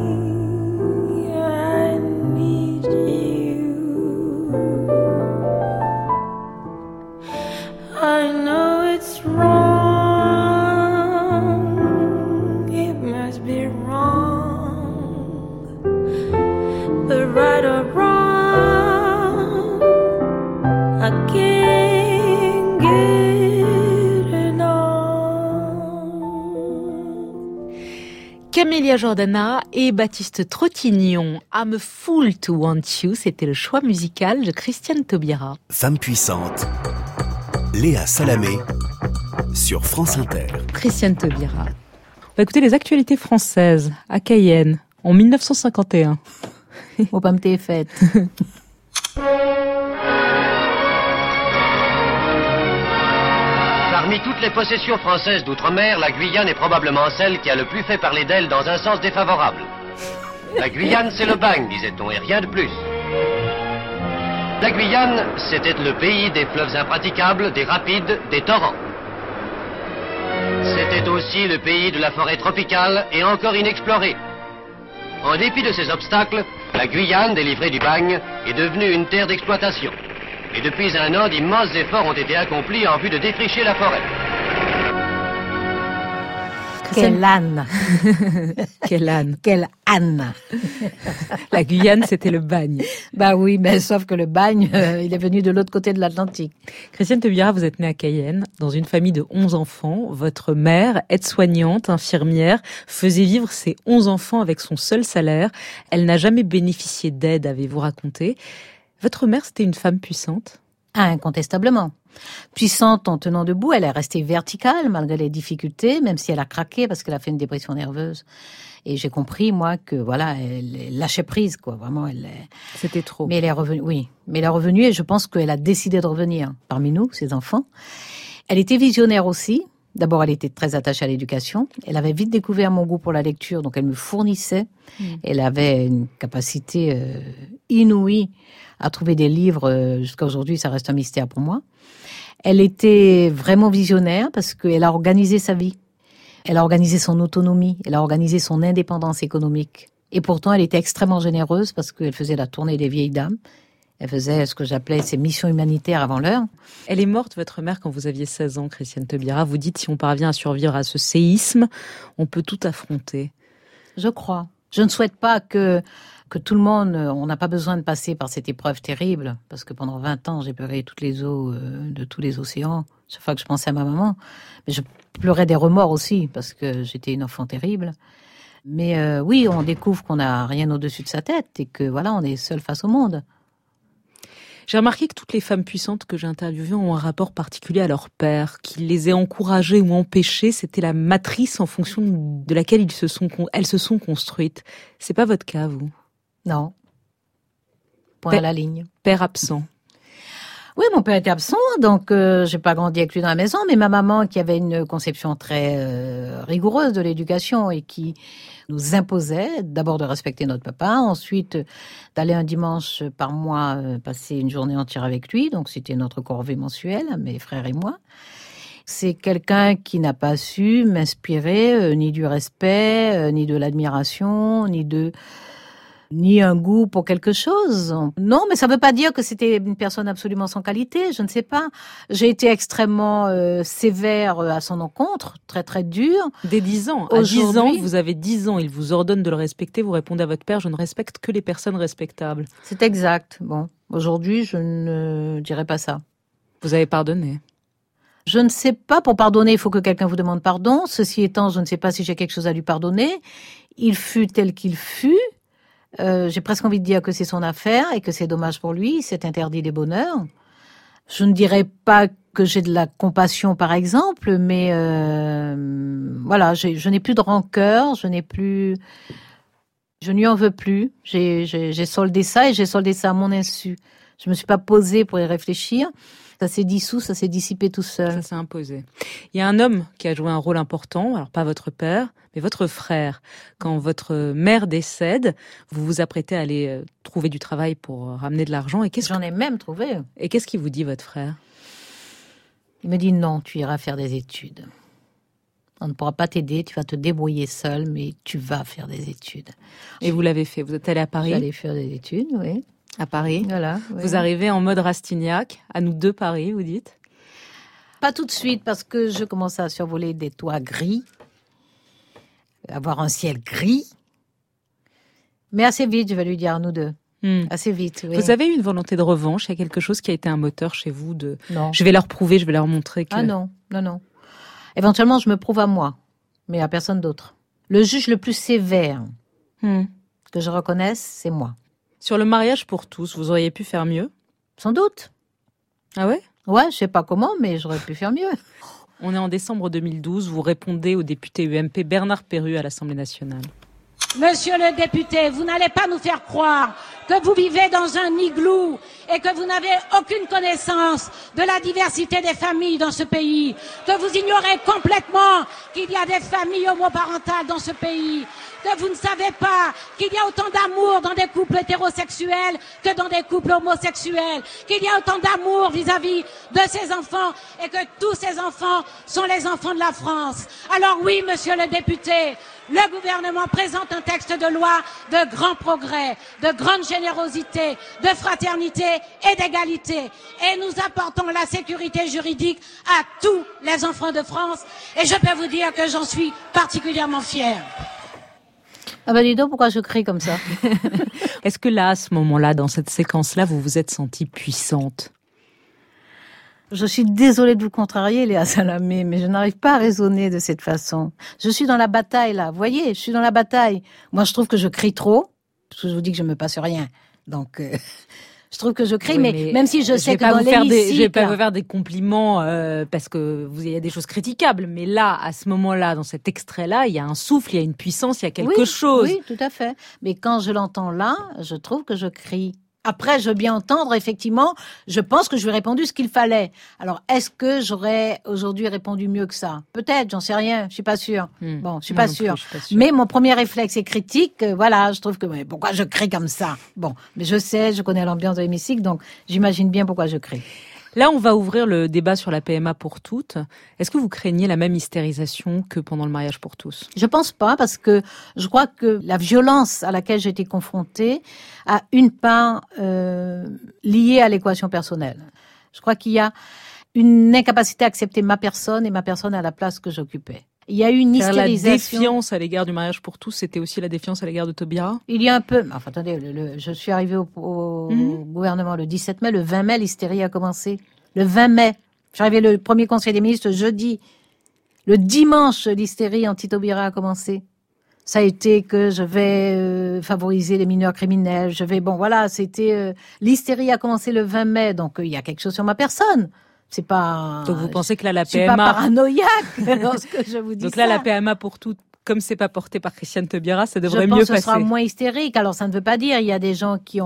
I need you. I know it's wrong, it must be wrong, but right or wrong, I can't get along. Camélia Jordana et Baptiste Trottignon. I'm a fool to want you. C'était le choix musical de Christiane Taubira. Femme puissante. Léa Salamé sur France Inter. Christiane Taubira. On va écouter les actualités françaises à Cayenne en 1951. Au pas me t'es faite. Parmi toutes les possessions françaises d'outre-mer, la Guyane est probablement celle qui a le plus fait parler d'elle dans un sens défavorable. La Guyane, c'est le bagne, disait-on, et rien de plus. La Guyane, c'était le pays des fleuves impraticables, des rapides, des torrents. C'était aussi le pays de la forêt tropicale et encore inexplorée. En dépit de ces obstacles, La Guyane, délivrée du bagne, est devenue une terre d'exploitation. Et depuis un an, d'immenses efforts ont été accomplis en vue de défricher la forêt. Quel âne. Quel âne. Quel âne. La Guyane, c'était le bagne. Bah oui, mais sauf que le bagne, il est venu de l'autre côté de l'Atlantique. Christiane Taubira, vous êtes née à Cayenne, dans une famille de 11 enfants. Votre mère, aide-soignante, infirmière, faisait vivre ses 11 enfants avec son seul salaire. Elle n'a jamais bénéficié d'aide, avez-vous raconté. Votre mère, c'était une femme puissante ? Incontestablement. Puissante en tenant debout, elle est restée verticale malgré les difficultés, même si elle a craqué parce qu'elle a fait une dépression nerveuse. Et j'ai compris, moi, que voilà, elle lâchait prise, quoi. Vraiment, C'était trop. Mais elle est revenue, oui. Mais elle est revenue et je pense qu'elle a décidé de revenir parmi nous, ses enfants. Elle était visionnaire aussi. D'abord, elle était très attachée à l'éducation. Elle avait vite découvert mon goût pour la lecture, donc elle me fournissait. Elle avait une capacité inouïe à trouver des livres. Jusqu'à aujourd'hui, ça reste un mystère pour moi. Elle était vraiment visionnaire parce qu'elle a organisé sa vie. Elle a organisé son autonomie. Elle a organisé son indépendance économique. Et pourtant, elle était extrêmement généreuse parce qu'elle faisait la tournée des vieilles dames. Elle faisait ce que j'appelais ses missions humanitaires avant l'heure. Elle est morte, votre mère, quand vous aviez 16 ans, Christiane Taubira. Vous dites, si on parvient à survivre à ce séisme, on peut tout affronter. Je crois. Je ne souhaite pas que tout le monde, on n'a pas besoin de passer par cette épreuve terrible, parce que pendant 20 ans, j'ai pleuré toutes les eaux de tous les océans, chaque fois que je pensais à ma maman. Mais je pleurais des remords aussi, parce que j'étais une enfant terrible. Mais oui, on découvre qu'on n'a rien au-dessus de sa tête, et que voilà, on est seul face au monde. J'ai remarqué que toutes les femmes puissantes que j'ai interviewées ont un rapport particulier à leur père, qui les ait encouragées ou empêchées. C'était la matrice en fonction de laquelle elles se sont construites. C'est pas votre cas, vous ? Non. Point à la ligne. Père absent. Oui, mon père était absent, donc j'ai pas grandi avec lui dans la maison, mais ma maman, qui avait une conception très rigoureuse de l'éducation et qui nous imposait d'abord de respecter notre papa, ensuite d'aller un dimanche par mois passer une journée entière avec lui, donc c'était notre corvée mensuelle, mes frères et moi. C'est quelqu'un qui n'a pas su m'inspirer ni du respect, ni de l'admiration, ni un goût pour quelque chose. Non, mais ça ne veut pas dire que c'était une personne absolument sans qualité, je ne sais pas. J'ai été extrêmement sévère à son encontre, très très dure. Dès 10 ans. À 10 ans, vous avez 10 ans, il vous ordonne de le respecter, vous répondez à votre père, je ne respecte que les personnes respectables. C'est exact. Bon, aujourd'hui, je ne dirais pas ça. Vous avez pardonné? Je ne sais pas, pour pardonner, il faut que quelqu'un vous demande pardon. Ceci étant, je ne sais pas si j'ai quelque chose à lui pardonner. Il fut tel qu'il fut. J'ai presque envie de dire que c'est son affaire et que c'est dommage pour lui, c'est interdit des bonheurs. Je ne dirais pas que j'ai de la compassion, par exemple, mais voilà, je n'ai plus de rancœur, je n'y en veux plus. J'ai soldé ça et j'ai soldé ça à mon insu. Je me suis pas posée pour y réfléchir. Ça s'est dissous, ça s'est dissipé tout seul. Ça s'est imposé. Il y a un homme qui a joué un rôle important, alors pas votre père, mais votre frère. Quand votre mère décède, vous vous apprêtez à aller trouver du travail pour ramener de l'argent. Et J'en ai même trouvé. Et qu'est-ce qu'il vous dit, votre frère? Il me dit non, tu iras faire des études. On ne pourra pas t'aider, tu vas te débrouiller seul, mais tu vas faire des études. Et vous l'avez fait, vous êtes allé à Paris? J'allais faire des études, oui. À Paris. Voilà. Oui. Vous arrivez en mode Rastignac, à nous deux Paris, vous dites? Pas tout de suite, parce que je commençais à survoler des toits gris, avoir un ciel gris. Mais assez vite, je vais lui dire à nous deux. Assez vite, oui. Vous avez eu une volonté de revanche? Il y a quelque chose qui a été un moteur chez vous de... Non. Je vais leur prouver, je vais leur montrer que... Ah non. Éventuellement, je me prouve à moi, mais à personne d'autre. Le juge le plus sévère que je reconnaisse, c'est moi. Sur le mariage pour tous, vous auriez pu faire mieux? Sans doute. Ah ouais? Ouais, je sais pas comment, mais j'aurais pu faire mieux. On est en décembre 2012, vous répondez au député UMP Bernard Perrut à l'Assemblée nationale. Monsieur le député, vous n'allez pas nous faire croire que vous vivez dans un igloo et que vous n'avez aucune connaissance de la diversité des familles dans ce pays, que vous ignorez complètement qu'il y a des familles homoparentales dans ce pays, que vous ne savez pas qu'il y a autant d'amour dans des couples hétérosexuels que dans des couples homosexuels, qu'il y a autant d'amour vis-à-vis de ces enfants et que tous ces enfants sont les enfants de la France. Alors oui, monsieur le député, le gouvernement présente un texte de loi de grand progrès, de grande générosité, de fraternité et d'égalité. Et nous apportons la sécurité juridique à tous les enfants de France. Et je peux vous dire que j'en suis particulièrement fière. Ah bah dis donc, pourquoi je crie comme ça? Est-ce que là, à ce moment-là, dans cette séquence-là, vous vous êtes sentie puissante? Je suis désolée de vous contrarier, Léa Salamé, mais je n'arrive pas à raisonner de cette façon. Je suis dans la bataille, là. Vous voyez, je suis dans la bataille. Moi, je trouve que je crie trop, parce que je vous dis que je me passe rien. Donc, je trouve que je crie, oui, mais même si je sais que dans l'hémicycle... Je vais pas vous faire des compliments, parce que il y a des choses critiquables, mais là, à ce moment-là, dans cet extrait-là, il y a un souffle, il y a une puissance, il y a quelque chose. Oui, tout à fait. Mais quand je l'entends là, je trouve que je crie. Après, je veux bien entendre, effectivement, je pense que je lui ai répondu ce qu'il fallait. Alors, est-ce que j'aurais aujourd'hui répondu mieux que ça? Peut-être, j'en sais rien, je suis pas sûre. Bon, je suis pas sûre. Mais mon premier réflexe est critique, voilà, je trouve que, mais pourquoi je crie comme ça? Bon, mais je sais, je connais l'ambiance de l'hémicycle, donc j'imagine bien pourquoi je crie. Là, on va ouvrir le débat sur la PMA pour toutes. Est-ce que vous craignez la même hystérisation que pendant le mariage pour tous? Je pense pas, parce que je crois que la violence à laquelle j'ai été confrontée a une part liée à l'équation personnelle. Je crois qu'il y a une incapacité à accepter ma personne et ma personne à la place que j'occupais. Il y a eu une hystérisation. La défiance à l'égard du mariage pour tous, c'était aussi la défiance à l'égard de Taubira? Il y a un peu... Enfin, attendez, je suis arrivée au gouvernement le 17 mai. Le 20 mai, l'hystérie a commencé. Le 20 mai. Je suis arrivée le premier conseil des ministres jeudi. Le dimanche, l'hystérie anti-Taubira a commencé. Ça a été que je vais favoriser les mineurs criminels. Bon, voilà, c'était... l'hystérie a commencé le 20 mai. Donc, il y a quelque chose sur ma personne. C'est pas. Donc vous pensez que là la PMA. Je suis pas paranoïaque lorsque je vous dis ça. Donc là la PMA pour toutes, comme c'est pas porté par Christiane Taubira, ça devrait mieux passer. Je pense que ce sera moins hystérique. Alors ça ne veut pas dire, il y a des gens qui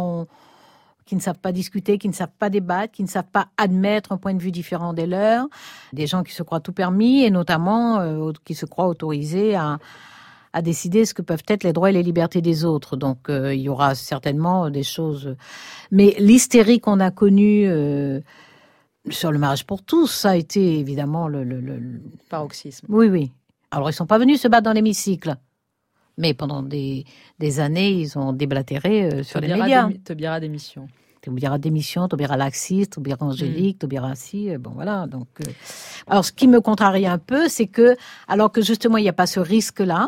ne savent pas discuter, qui ne savent pas débattre, qui ne savent pas admettre un point de vue différent des leurs, des gens qui se croient tout permis et notamment qui se croient autorisés à décider ce que peuvent être les droits et les libertés des autres. Donc il y aura certainement des choses. Mais l'hystérie qu'on a connue sur le mariage pour tous, ça a été évidemment le paroxysme. Oui. Alors, ils sont pas venus se battre dans l'hémicycle. Mais pendant des années, ils ont déblatéré sur les médias. Taubira démission. Taubira laxiste, Taubira angélique, Taubira si, bon voilà. Donc, alors, ce qui me contrarie un peu, c'est que, alors que justement, il n'y a pas ce risque-là,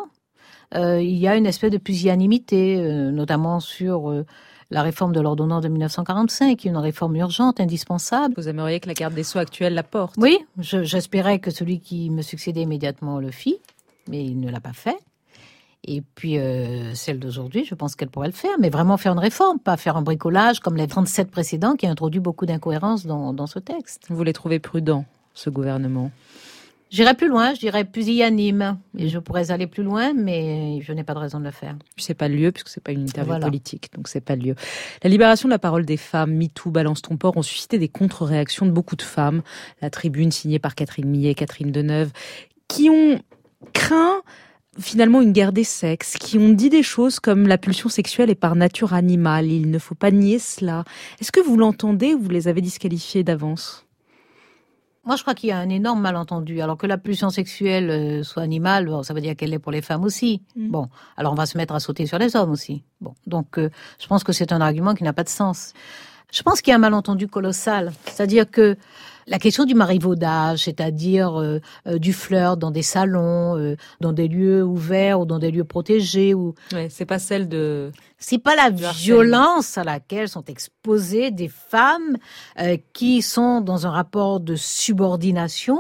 il y a une espèce de pusillanimité, notamment sur... la réforme de l'ordonnance de 1945, qui est une réforme urgente, indispensable. Vous aimeriez que la garde des Sceaux actuelle la porte? Oui, j'espérais que celui qui me succédait immédiatement le fit, mais il ne l'a pas fait. Et puis, celle d'aujourd'hui, je pense qu'elle pourrait le faire, mais vraiment faire une réforme, pas faire un bricolage comme les 37 précédents qui a introduit beaucoup d'incohérences dans ce texte. Vous les trouvez prudents, ce gouvernement? J'irais plus loin, je dirais pusillanime. Et je pourrais aller plus loin, mais je n'ai pas de raison de le faire. C'est pas le lieu, puisque c'est pas une interview politique, donc c'est pas le lieu. La libération de la parole des femmes, MeToo, Balance ton port, ont suscité des contre-réactions de beaucoup de femmes. La tribune signée par Catherine Millet, Catherine Deneuve, qui ont craint finalement une guerre des sexes, qui ont dit des choses comme la pulsion sexuelle est par nature animale, il ne faut pas nier cela. Est-ce que vous l'entendez ou vous les avez disqualifiées d'avance ? Moi, je crois qu'il y a un énorme malentendu. Alors que la pulsion sexuelle soit animale, bon, ça veut dire qu'elle l'est pour les femmes aussi. Bon, alors on va se mettre à sauter sur les hommes aussi. Bon, donc je pense que c'est un argument qui n'a pas de sens. Je pense qu'il y a un malentendu colossal. C'est-à-dire que la question du marivaudage, c'est-à-dire du flirt dans des salons, dans des lieux ouverts ou dans des lieux protégés. Ouais, c'est pas celle de... C'est pas la violence à laquelle sont exposées des femmes qui sont dans un rapport de subordination,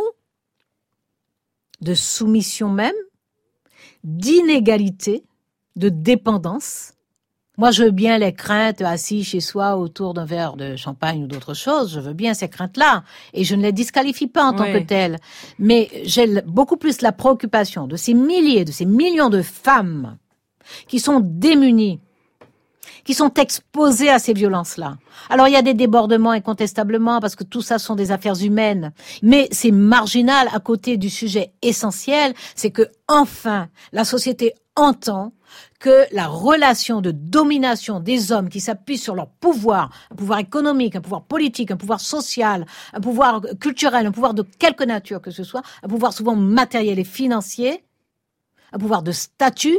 de soumission même, d'inégalité, de dépendance. Moi, je veux bien les craintes assis chez soi autour d'un verre de champagne ou d'autre chose. Je veux bien ces craintes-là. Et je ne les disqualifie pas en tant que telles. Mais j'ai beaucoup plus la préoccupation de ces milliers, de ces millions de femmes qui sont démunies, qui sont exposées à ces violences-là. Alors, il y a des débordements incontestablement parce que tout ça sont des affaires humaines. Mais c'est marginal à côté du sujet essentiel, c'est que, enfin, la société entend que la relation de domination des hommes qui s'appuient sur leur pouvoir, un pouvoir économique, un pouvoir politique, un pouvoir social, un pouvoir culturel, un pouvoir de quelque nature que ce soit, un pouvoir souvent matériel et financier, un pouvoir de statut,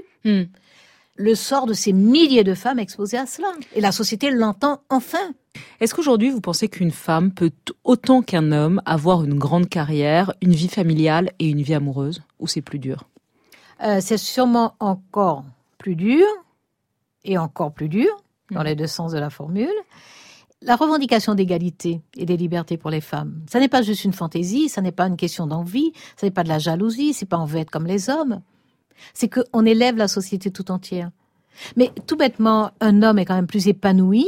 le sort de ces milliers de femmes exposées à cela. Et la société l'entend enfin. Est-ce qu'aujourd'hui, vous pensez qu'une femme peut, autant qu'un homme, avoir une grande carrière, une vie familiale et une vie amoureuse? Ou c'est plus dur? C'est sûrement encore plus dur, et encore plus dur, dans les deux sens de la formule. La revendication d'égalité et des libertés pour les femmes, ça n'est pas juste une fantaisie, ça n'est pas une question d'envie, ça n'est pas de la jalousie, c'est pas on veut être comme les hommes. C'est qu'on élève la société tout entière. Mais tout bêtement, un homme est quand même plus épanoui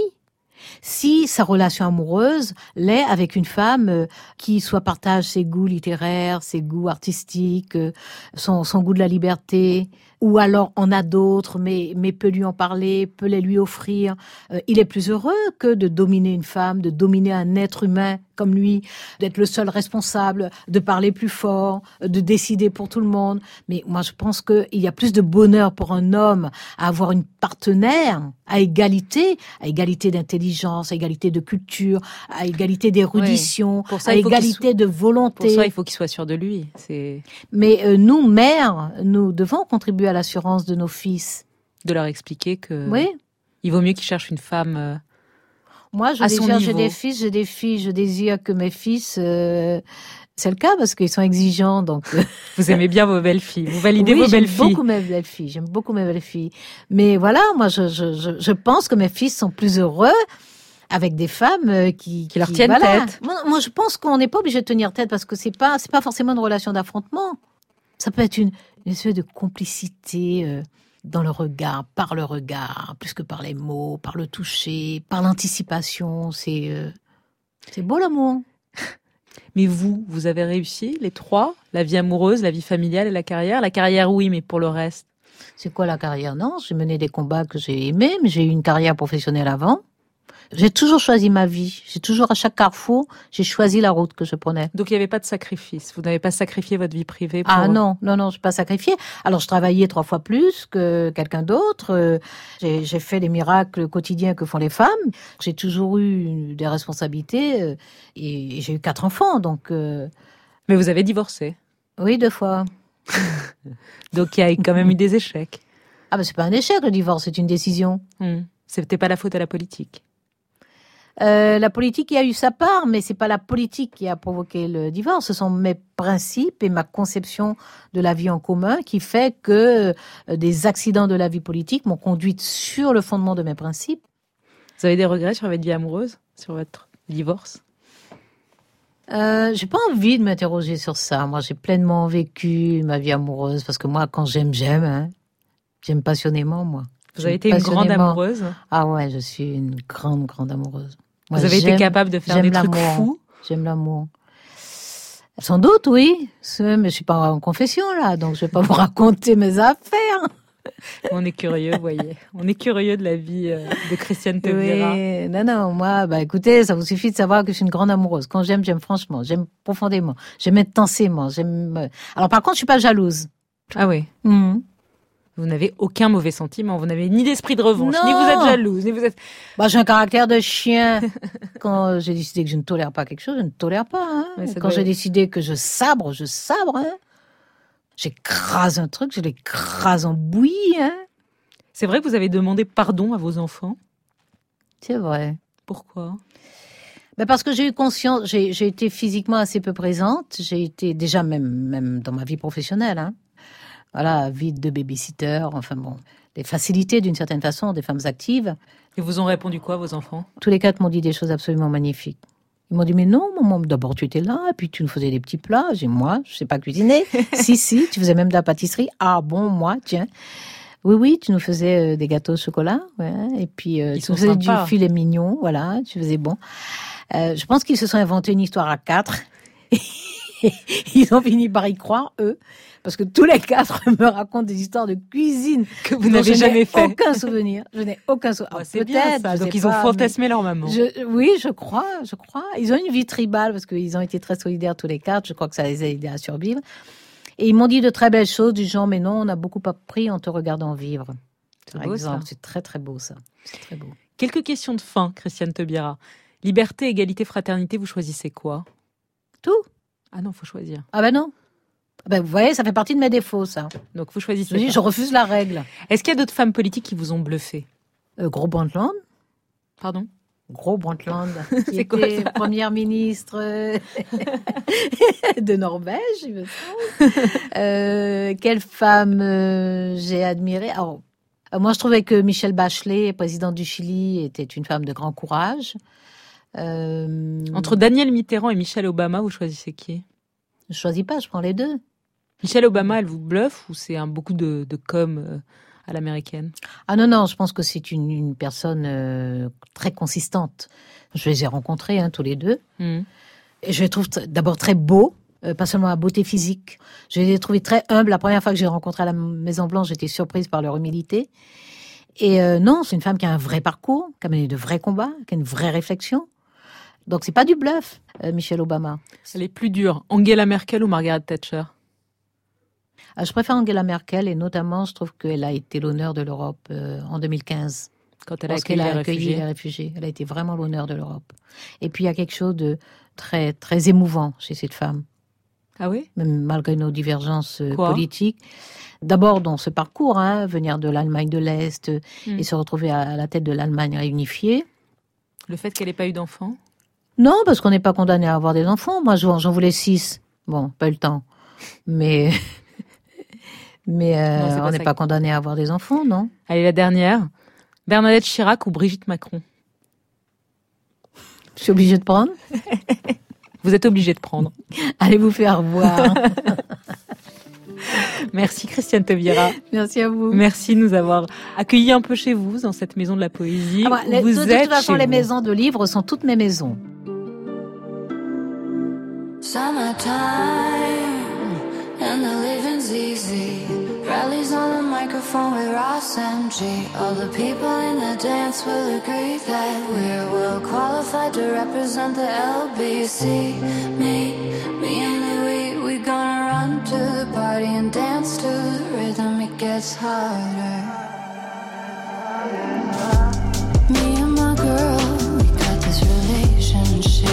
si sa relation amoureuse l'est avec une femme qui soit partage ses goûts littéraires, ses goûts artistiques, son goût de la liberté, ou alors en a d'autres, mais peut lui en parler, peut les lui offrir. Il est plus heureux que de dominer une femme, de dominer un être humain comme lui, d'être le seul responsable, de parler plus fort, de décider pour tout le monde. Mais moi, je pense qu'il y a plus de bonheur pour un homme à avoir une partenaire à égalité d'intelligence, à égalité de culture, à égalité d'érudition, à égalité de volonté. Pour ça, il faut qu'il soit sûr de lui. Mais nous, mères, nous devons contribuer à l'assurance de nos fils. De leur expliquer que il vaut mieux qu'ils cherchent une femme moi, j'ai des fils, j'ai des filles, je désire que mes fils... c'est le cas parce qu'ils sont exigeants, donc... Vous aimez bien vos belles-filles, vous validez vos belles-filles. J'aime beaucoup mes belles-filles. Mais voilà, moi, je pense que mes fils sont plus heureux avec des femmes qui leur tiennent tête. Moi, je pense qu'on n'est pas obligé de tenir tête parce que c'est pas forcément une relation d'affrontement. Ça peut être une espèce de complicité... dans le regard, par le regard, plus que par les mots, par le toucher, par l'anticipation. C'est beau l'amour. Mais vous avez réussi, les trois? La vie amoureuse, la vie familiale et la carrière? La carrière, oui, mais pour le reste? C'est quoi la carrière? Non, j'ai mené des combats que j'ai aimés, mais j'ai eu une carrière professionnelle avant. J'ai toujours choisi ma vie. J'ai toujours, à chaque carrefour, j'ai choisi la route que je prenais. Donc, il n'y avait pas de sacrifice. Vous n'avez pas sacrifié votre vie privée pour... Ah non, je n'ai pas sacrifié. Alors, je travaillais 3 fois plus que quelqu'un d'autre. J'ai fait les miracles quotidiens que font les femmes. J'ai toujours eu des responsabilités et j'ai eu 4 enfants, donc... Mais vous avez divorcé? Oui, 2 fois. Donc, il y a quand même eu des échecs. Ah ben, c'est pas un échec, le divorce, c'est une décision. C'était pas la faute à la politique? La politique y a eu sa part, mais c'est pas la politique qui a provoqué le divorce. Ce sont mes principes et ma conception de la vie en commun qui fait que des accidents de la vie politique m'ont conduite sur le fondement de mes principes. Vous avez des regrets sur votre vie amoureuse, sur votre divorce? J'ai pas envie de m'interroger sur ça. Moi, j'ai pleinement vécu ma vie amoureuse parce que moi, quand j'aime, j'aime. J'aime passionnément, moi. Vous avez été une grande amoureuse? Ah ouais, je suis une grande amoureuse. Moi, vous avez été capable de faire des trucs fous? J'aime l'amour. Sans doute, oui. Mais je suis pas en confession, là, donc je vais pas vous raconter mes affaires. On est curieux, vous voyez. On est curieux de la vie de Christiane Taubira. Oui, non, moi, écoutez, ça vous suffit de savoir que je suis une grande amoureuse. Quand j'aime franchement, j'aime profondément, j'aime intensément, Alors par contre, je suis pas jalouse. Ah oui. Vous n'avez aucun mauvais sentiment, vous n'avez ni d'esprit de revanche, ni vous êtes jalouse, ni vous êtes... j'ai un caractère de chien. Quand j'ai décidé que je ne tolère pas quelque chose, je ne tolère pas. Hein. Quand j'ai décidé que je sabre, hein. J'écrase un truc, je l'écrase en bouillie. Hein. C'est vrai que vous avez demandé pardon à vos enfants? C'est vrai. Pourquoi? Parce que j'ai eu conscience, j'ai été physiquement assez peu présente, j'ai été déjà même dans ma vie professionnelle, hein. Voilà, vie de babysitter, des facilités d'une certaine façon, des femmes actives. Et vous ont répondu quoi, vos enfants? Tous les 4 m'ont dit des choses absolument magnifiques. Ils m'ont dit, mais non, maman, d'abord tu étais là, et puis tu nous faisais des petits plats. J'ai dit, moi, je sais pas cuisiner. si, tu faisais même de la pâtisserie. Ah bon, moi, tiens. Oui, tu nous faisais des gâteaux au chocolat, ouais. Et puis tu nous faisais du filet mignon, voilà, tu faisais bon. Je pense qu'ils se sont inventés une histoire à 4. Ils ont fini par y croire, eux. Parce que tous les 4 me racontent des histoires de cuisine que vous n'avez jamais fait. Aucun souvenir. Je n'ai aucun souvenir. C'est bien ça. Donc ils ont fantasmé leur maman. Oui, je crois. Ils ont une vie tribale parce qu'ils ont été très solidaires tous les 4. Je crois que ça les a aidés à survivre. Et ils m'ont dit de très belles choses du genre, mais non, on a beaucoup appris en te regardant vivre. C'est par beau, exemple. ça. C'est très très beau ça. C'est très beau. Quelques questions de fin, Christiane Taubira. Liberté, égalité, fraternité, vous choisissez quoi? Tout. Ah non, faut choisir. Ah ben non. Ben, vous voyez, ça fait partie de mes défauts, ça. Donc vous choisissez. Je refuse la règle. Est-ce qu'il y a d'autres femmes politiques qui vous ont bluffé? Gros Brundtland. Pardon? Gros Brundtland, qui C'est quoi, était ça première ministre de Norvège, il me semble. Quelle femme j'ai admirée? Alors, moi, je trouvais que Michelle Bachelet, présidente du Chili, était une femme de grand courage. Entre Daniel Mitterrand et Michelle Obama, vous choisissez qui? Je choisis pas, je prends les deux. Michelle Obama, elle vous bluffe ou c'est beaucoup de com à l'américaine? Ah non, je pense que c'est une personne très consistante. Je les ai rencontrés tous les deux. Et je les trouve d'abord très beaux, pas seulement à beauté physique. Je les ai trouvés très humbles. La première fois que j'ai rencontré à la Maison Blanche, j'étais surprise par leur humilité. Et non, c'est une femme qui a un vrai parcours, qui a mené de vrais combats, qui a une vraie réflexion. Donc c'est pas du bluff, Michelle Obama. Elle est plus dure. Angela Merkel ou Margaret Thatcher? Je préfère Angela Merkel et notamment, je trouve qu'elle a été l'honneur de l'Europe en 2015. Quand elle a accueilli les réfugiés. Elle a été vraiment l'honneur de l'Europe. Et puis il y a quelque chose de très, très émouvant chez cette femme. Ah oui? Même malgré nos divergences politiques. D'abord dans ce parcours, venir de l'Allemagne de l'Est et se retrouver à la tête de l'Allemagne réunifiée. Le fait qu'elle n'ait pas eu d'enfants? Non, parce qu'on n'est pas condamné à avoir des enfants. Moi, j'en voulais 6. Bon, pas eu le temps. Mais non, on n'est pas condamné à avoir des enfants, non? Allez, la dernière. Bernadette Chirac ou Brigitte Macron? Je suis obligée de prendre? Vous êtes obligée de prendre. Allez vous faire voir. Merci Christiane Taubira. Merci à vous. Merci de nous avoir accueillis un peu chez vous, dans cette maison de la poésie. De toute façon, les maisons de livres sont toutes mes maisons. Summertime and the living's easy. Rallies on the microphone with Ross and G. All the people in the dance will agree that we're well qualified to represent the LBC. Me and Louis, we gonna run to the party and dance to the rhythm. It gets harder. Me and my girl, we got this relationship.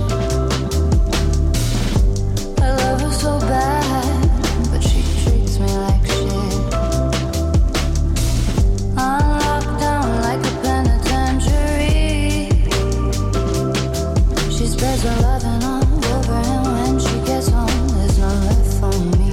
I love her so bad, but she treats me like shit. I'm locked down like a penitentiary. She spreads her loving all over, and when she gets home, there's none left for me.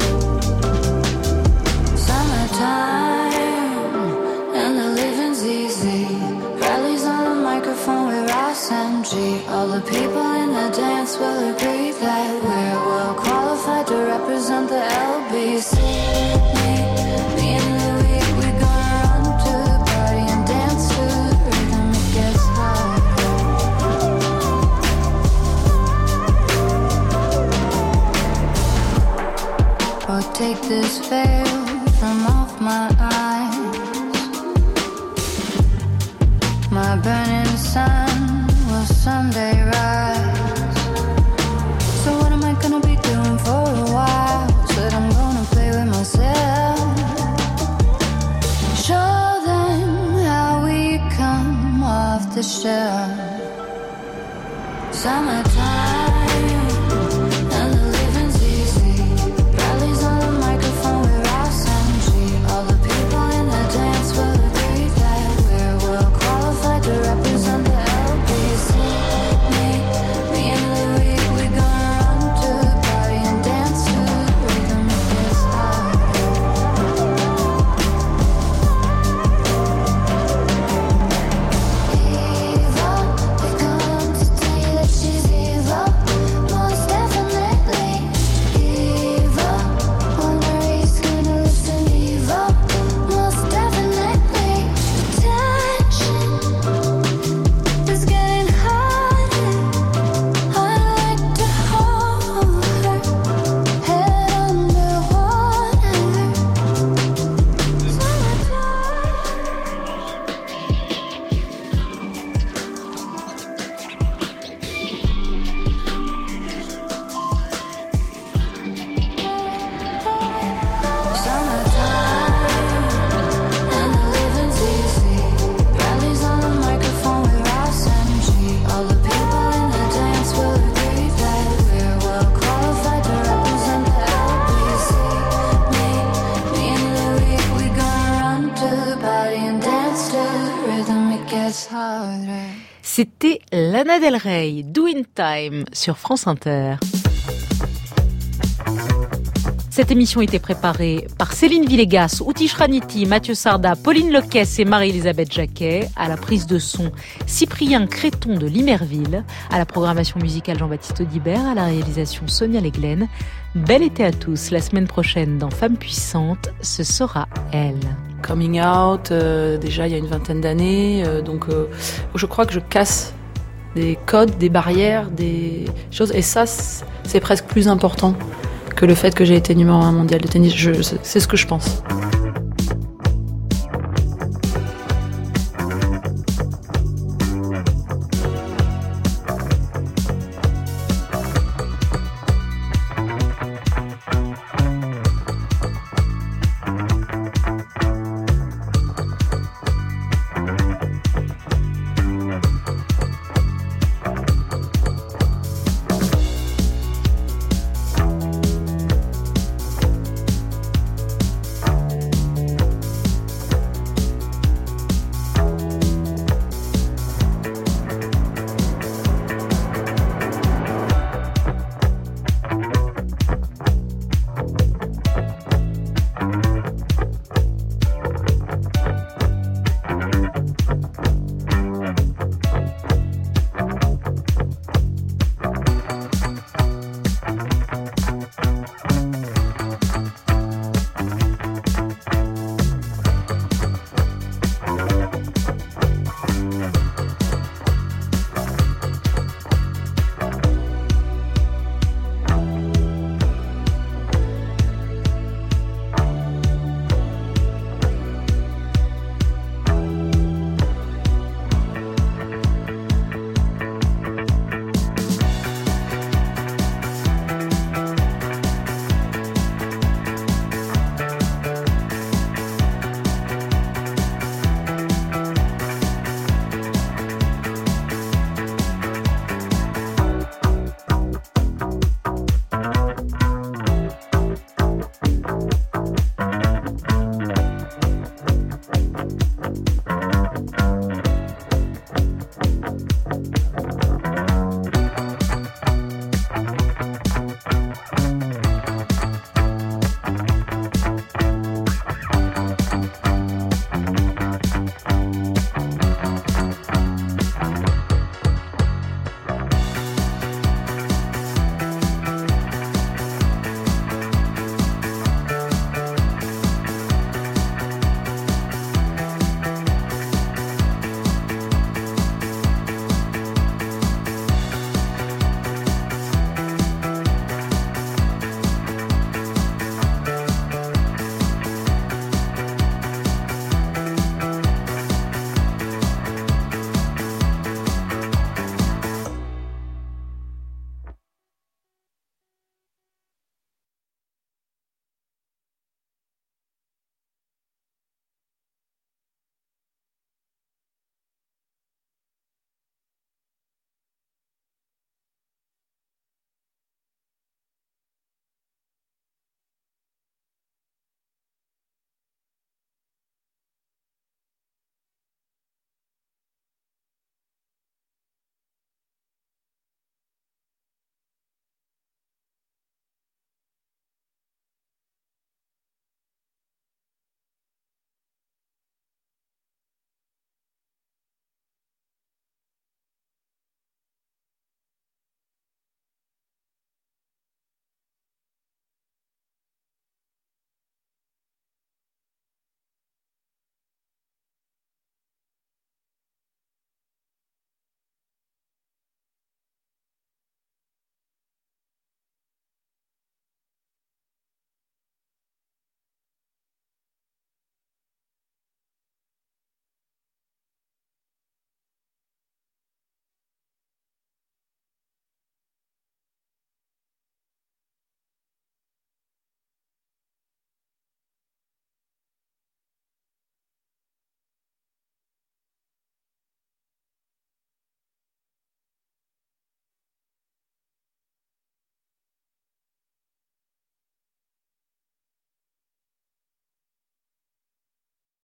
Summertime, and the living's easy. Rallies on the microphone with Ross and G. All the people in the dance will agree that we're well qualified to represent the LBC. Me and Louis, we gonna run to the party and dance to the rhythm. It gets harder. Oh, take this veil from off my eyes. My burning sun will someday rise. So what am I gonna be doing for a while? Said I'm gonna play with myself. Show them how we come off the shelf. Summertime. Evil, they come to tell you that she's evil. C'était Lana Del Rey, Do in Time, sur France Inter. Cette émission était préparée par Céline Villegas, Outi Shraniti, Mathieu Sarda, Pauline Lequesse et Marie-Elisabeth Jacquet. À la prise de son, Cyprien Créton de Limerville. À la programmation musicale, Jean-Baptiste Audibert. À la réalisation, Sonia Leglen. Bel été à tous. La semaine prochaine, dans Femmes puissantes, ce sera elle. Coming out, déjà il y a une vingtaine d'années. Donc je crois que je casse des codes, des barrières, des choses. Et ça, c'est presque plus important que le fait que j'ai été numéro 1 mondial de tennis. C'est ce que je pense.